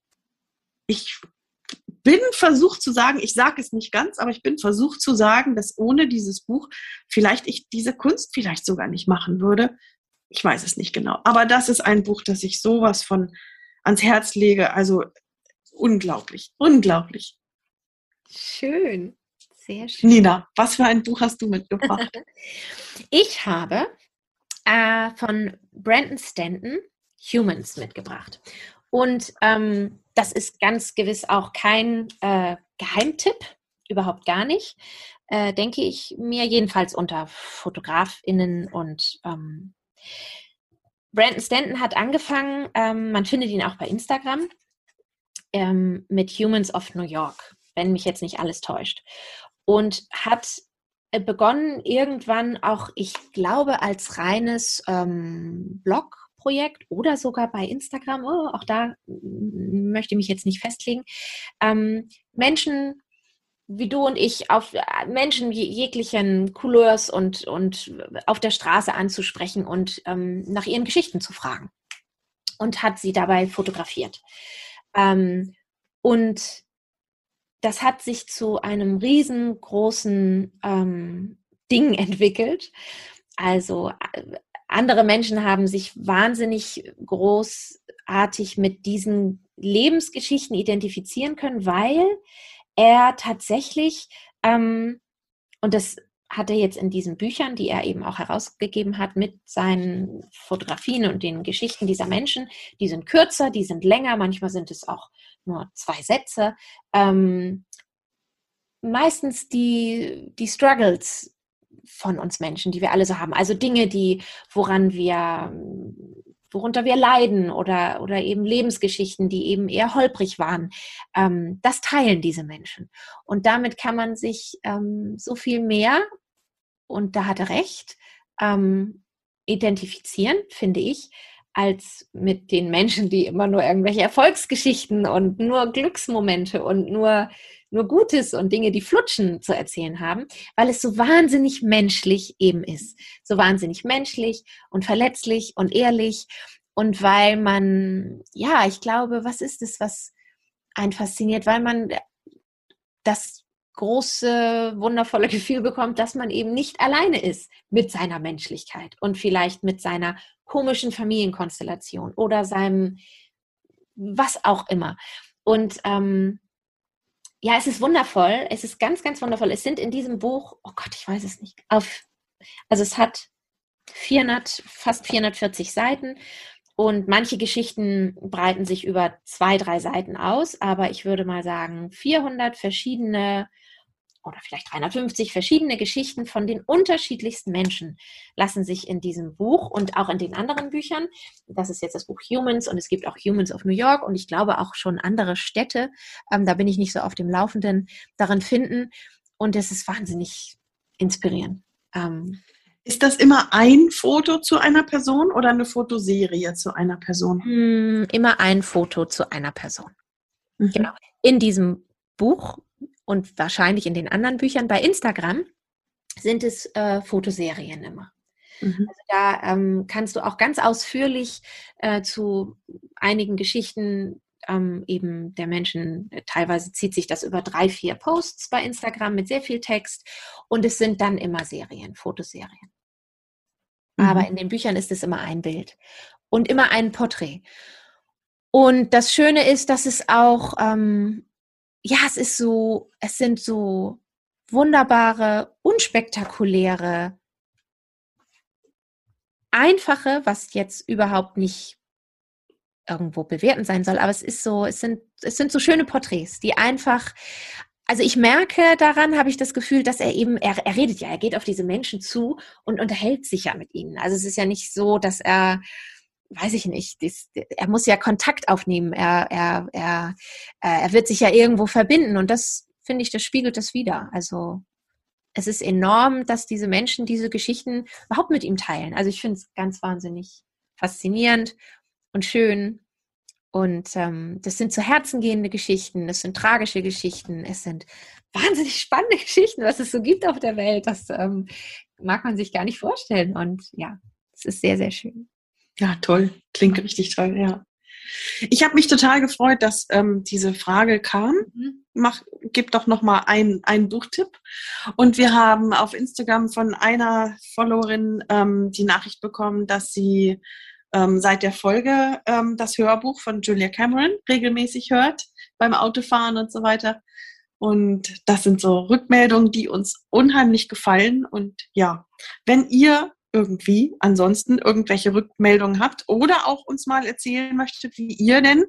bin versucht zu sagen, ich sage es nicht ganz, aber ich bin versucht zu sagen, dass ohne dieses Buch vielleicht ich diese Kunst vielleicht sogar nicht machen würde. Ich weiß es nicht genau. Aber das ist ein Buch, das ich sowas von ans Herz lege. Also unglaublich, unglaublich. Schön, sehr schön. Nina, was für ein Buch hast du mitgebracht? Ich habe von Brandon Stanton Humans mitgebracht. Und das ist ganz gewiss auch kein Geheimtipp, überhaupt gar nicht, denke ich mir, jedenfalls unter FotografInnen. Und Brandon Stanton hat angefangen, man findet ihn auch bei Instagram, mit Humans of New York, wenn mich jetzt nicht alles täuscht. Und hat begonnen irgendwann auch, ich glaube, als reines Blogprojekt oder sogar bei Instagram, auch da möchte ich mich jetzt nicht festlegen, Menschen wie du und ich, auf Menschen jeglichen Couleurs und auf der Straße anzusprechen und nach ihren Geschichten zu fragen. Und hat sie dabei fotografiert. Und das hat sich zu einem riesengroßen Ding entwickelt. Also andere Menschen haben sich wahnsinnig großartig mit diesen Lebensgeschichten identifizieren können, weil er tatsächlich, und das hat er jetzt in diesen Büchern, die er eben auch herausgegeben hat, mit seinen Fotografien und den Geschichten dieser Menschen, die sind kürzer, die sind länger, manchmal sind es auch nur 2 Sätze, meistens die Struggles von uns Menschen, die wir alle so haben. Also Dinge, worunter wir leiden oder eben Lebensgeschichten, die eben eher holprig waren. Das teilen diese Menschen. Und damit kann man sich so viel mehr, und da hat er recht, identifizieren, finde ich, als mit den Menschen, die immer nur irgendwelche Erfolgsgeschichten und nur Glücksmomente und nur Gutes und Dinge, die flutschen, zu erzählen haben, weil es so wahnsinnig menschlich eben ist. So wahnsinnig menschlich und verletzlich und ehrlich. Und weil man, ja, ich glaube, was ist es, was einen fasziniert? Weil man das große, wundervolle Gefühl bekommt, dass man eben nicht alleine ist mit seiner Menschlichkeit und vielleicht mit seiner komischen Familienkonstellation oder seinem was auch immer. Und ja, es ist wundervoll. Es ist ganz, ganz wundervoll. Es sind in diesem Buch, oh Gott, ich weiß es nicht, also es hat fast 440 Seiten und manche Geschichten breiten sich über 2, 3 Seiten aus, aber ich würde mal sagen, 400 verschiedene oder vielleicht 350 verschiedene Geschichten von den unterschiedlichsten Menschen lassen sich in diesem Buch und auch in den anderen Büchern, das ist jetzt das Buch Humans und es gibt auch Humans of New York und ich glaube auch schon andere Städte, da bin ich nicht so auf dem Laufenden, darin finden und es ist wahnsinnig inspirierend. Ist das immer ein Foto zu einer Person oder eine Fotoserie zu einer Person? Immer ein Foto zu einer Person. Mhm. Genau. In diesem Buch und wahrscheinlich in den anderen Büchern bei Instagram sind es Fotoserien immer. Mhm. Also da kannst du auch ganz ausführlich zu einigen Geschichten eben der Menschen, teilweise zieht sich das über 3, 4 Posts bei Instagram mit sehr viel Text und es sind dann immer Serien, Fotoserien. Aber in den Büchern ist es immer ein Bild und immer ein Porträt. Und das Schöne ist, dass es auch ja, es sind so wunderbare, unspektakuläre, einfache, was jetzt überhaupt nicht irgendwo bewertend sein soll, aber es sind so schöne Porträts, die einfach, also ich merke daran, habe ich das Gefühl, dass er redet ja, er geht auf diese Menschen zu und unterhält sich ja mit ihnen. Also es ist ja nicht so, dass er, weiß ich nicht, er muss ja Kontakt aufnehmen, er wird sich ja irgendwo verbinden und das, finde ich, das spiegelt das wider. Also es ist enorm, dass diese Menschen diese Geschichten überhaupt mit ihm teilen. Also ich finde es ganz wahnsinnig faszinierend und schön und das sind zu Herzen gehende Geschichten, das sind tragische Geschichten, es sind wahnsinnig spannende Geschichten, was es so gibt auf der Welt, das mag man sich gar nicht vorstellen und ja, es ist sehr, sehr schön. Ja, toll. Klingt richtig toll, ja. Ich habe mich total gefreut, dass diese Frage kam. Gib doch noch mal einen Buchtipp. Und wir haben auf Instagram von einer Followerin die Nachricht bekommen, dass sie seit der Folge das Hörbuch von Julia Cameron regelmäßig hört, beim Autofahren und so weiter. Und das sind so Rückmeldungen, die uns unheimlich gefallen. Und ja, wenn ihr irgendwie ansonsten irgendwelche Rückmeldungen habt oder auch uns mal erzählen möchtet, wie ihr denn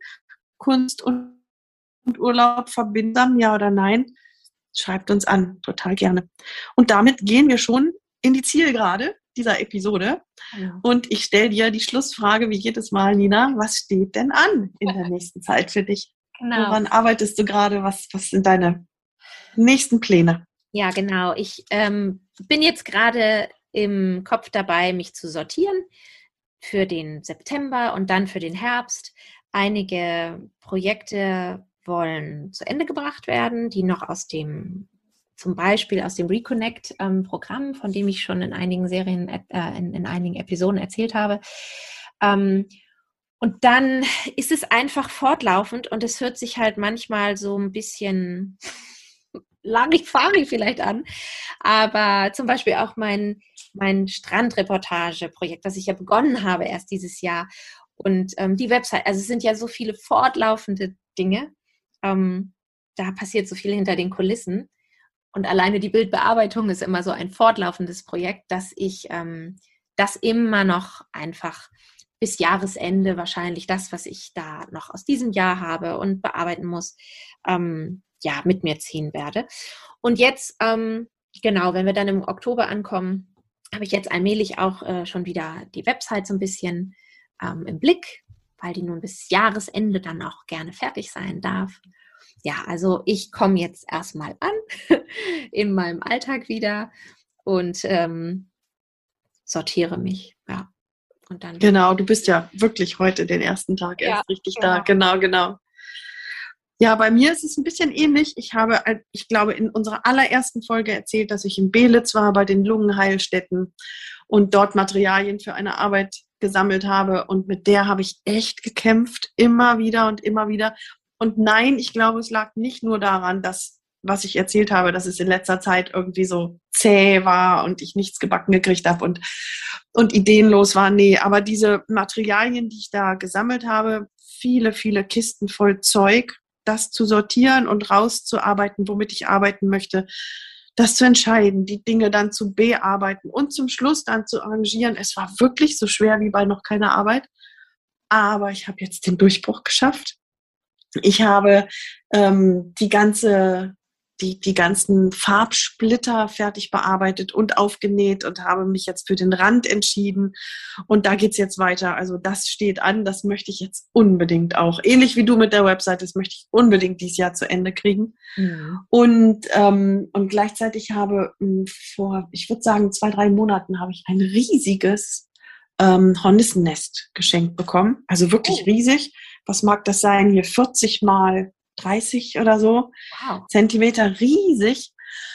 Kunst und Urlaub verbindet, ja oder nein, schreibt uns an, total gerne. Und damit gehen wir schon in die Zielgerade dieser Episode. Ja. Und ich stelle dir die Schlussfrage, wie jedes Mal, Nina, was steht denn an in der nächsten Zeit für dich? Genau. Woran arbeitest du gerade? Was sind deine nächsten Pläne? Ja, genau. Ich bin jetzt gerade im Kopf dabei, mich zu sortieren für den September und dann für den Herbst. Einige Projekte wollen zu Ende gebracht werden, die noch zum Beispiel aus dem Reconnect-Programm, von dem ich schon in einigen Serien, in einigen Episoden erzählt habe. Und dann ist es einfach fortlaufend und es hört sich halt manchmal so ein bisschen Larifari vielleicht an. Aber zum Beispiel auch mein Strandreportage-Projekt, das ich ja begonnen habe erst dieses Jahr. Und die Website, also es sind ja so viele fortlaufende Dinge. Da passiert so viel hinter den Kulissen. Und alleine die Bildbearbeitung ist immer so ein fortlaufendes Projekt, dass ich das immer noch einfach bis Jahresende wahrscheinlich das, was ich da noch aus diesem Jahr habe und bearbeiten muss, mit mir ziehen werde. Und jetzt, genau, wenn wir dann im Oktober ankommen, habe ich jetzt allmählich auch schon wieder die Website so ein bisschen im Blick, weil die nun bis Jahresende dann auch gerne fertig sein darf. Ja, also ich komme jetzt erstmal an in meinem Alltag wieder und sortiere mich, ja. Und dann genau, du bist ja wirklich heute den ersten Tag erst richtig da. Genau. Ja, bei mir ist es ein bisschen ähnlich. Ich glaube, in unserer allerersten Folge erzählt, dass ich in Belitz war bei den Lungenheilstätten und dort Materialien für eine Arbeit gesammelt habe. Und mit der habe ich echt gekämpft, immer wieder und immer wieder. Und nein, ich glaube, es lag nicht nur daran, dass, was ich erzählt habe, dass es in letzter Zeit irgendwie so zäh war und ich nichts gebacken gekriegt habe und ideenlos war. Nee, aber diese Materialien, die ich da gesammelt habe, viele, viele Kisten voll Zeug, das zu sortieren und rauszuarbeiten, womit ich arbeiten möchte, das zu entscheiden, die Dinge dann zu bearbeiten und zum Schluss dann zu arrangieren. Es war wirklich so schwer wie bei noch keiner Arbeit, aber ich habe jetzt den Durchbruch geschafft. Ich habe die ganzen Farbsplitter fertig bearbeitet und aufgenäht und habe mich jetzt für den Rand entschieden. Und da geht's jetzt weiter. Also das steht an, das möchte ich jetzt unbedingt auch. Ähnlich wie du mit der Website, das möchte ich unbedingt dieses Jahr zu Ende kriegen. Mhm. Und gleichzeitig habe vor, ich würde sagen, 2-3 Monaten habe ich ein riesiges Hornissennest geschenkt bekommen. Also wirklich riesig. Was mag das sein? Hier 40 mal 30 oder so Zentimeter, riesig.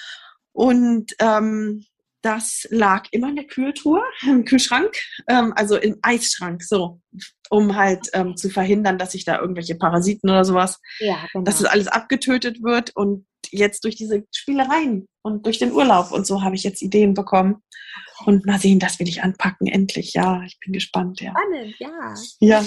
Und das lag immer in der Kühltruhe, im Kühlschrank, also im Eisschrank, so, um halt zu verhindern, dass sich da irgendwelche Parasiten oder sowas, dass es alles abgetötet wird. Und jetzt durch diese Spielereien und durch den Urlaub und so habe ich jetzt Ideen bekommen. Und mal sehen, das will ich anpacken, endlich. Ja, ich bin gespannt. Ja. Spannend, ja. Ja.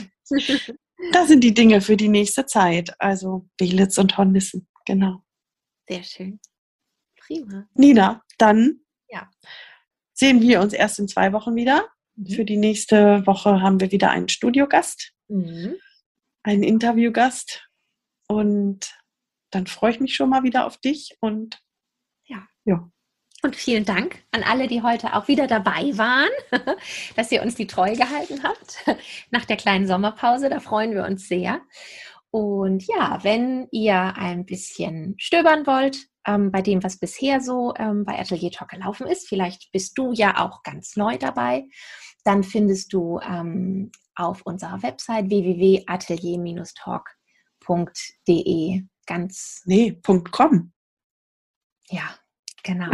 Das sind die Dinge für die nächste Zeit. Also Belitz und Hornissen, genau. Sehr schön. Prima. Nina, dann sehen wir uns erst in 2 Wochen wieder. Mhm. Für die nächste Woche haben wir wieder einen Studiogast, einen Interviewgast. Und dann freue ich mich schon mal wieder auf dich. Und ja. Und vielen Dank an alle, die heute auch wieder dabei waren, dass ihr uns die Treue gehalten habt nach der kleinen Sommerpause. Da freuen wir uns sehr. Und ja, wenn ihr ein bisschen stöbern wollt bei dem, was bisher so bei Atelier Talk gelaufen ist, vielleicht bist du ja auch ganz neu dabei, dann findest du auf unserer Website www.atelier-talk.de .com. Ja, genau.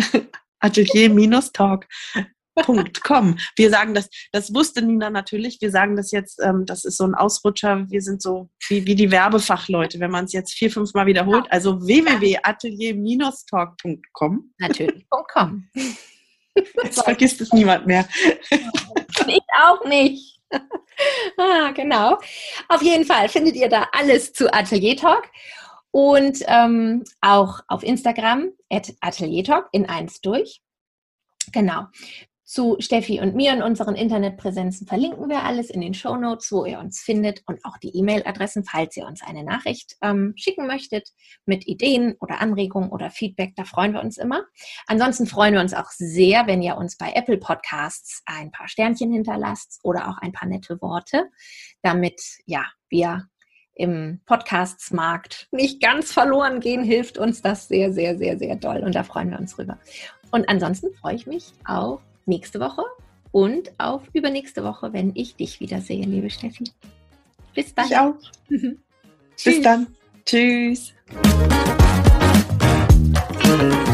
Atelier-talk.com. Wir sagen das wusste Nina natürlich, wir sagen das jetzt, das ist so ein Ausrutscher, wir sind so wie die Werbefachleute, wenn man es jetzt 4-5 Mal wiederholt, also www.atelier-talk.com. Natürlich, .com. Jetzt vergisst es niemand mehr. Ich auch nicht. Genau. Auf jeden Fall findet ihr da alles zu Atelier Talk. Und auch auf Instagram @ateliertalk in 1 durch. Genau. Zu Steffi und mir und unseren Internetpräsenzen verlinken wir alles in den Shownotes, wo ihr uns findet, und auch die E-Mail-Adressen, falls ihr uns eine Nachricht schicken möchtet mit Ideen oder Anregungen oder Feedback. Da freuen wir uns immer. Ansonsten freuen wir uns auch sehr, wenn ihr uns bei Apple Podcasts ein paar Sternchen hinterlasst oder auch ein paar nette Worte, damit wir im Podcasts-Markt nicht ganz verloren gehen, hilft uns das sehr, sehr, sehr, sehr doll. Und da freuen wir uns drüber. Und ansonsten freue ich mich auf nächste Woche und auf übernächste Woche, wenn ich dich wiedersehe, liebe Steffi. Bis dann. Ich auch. Bis dann. Tschüss.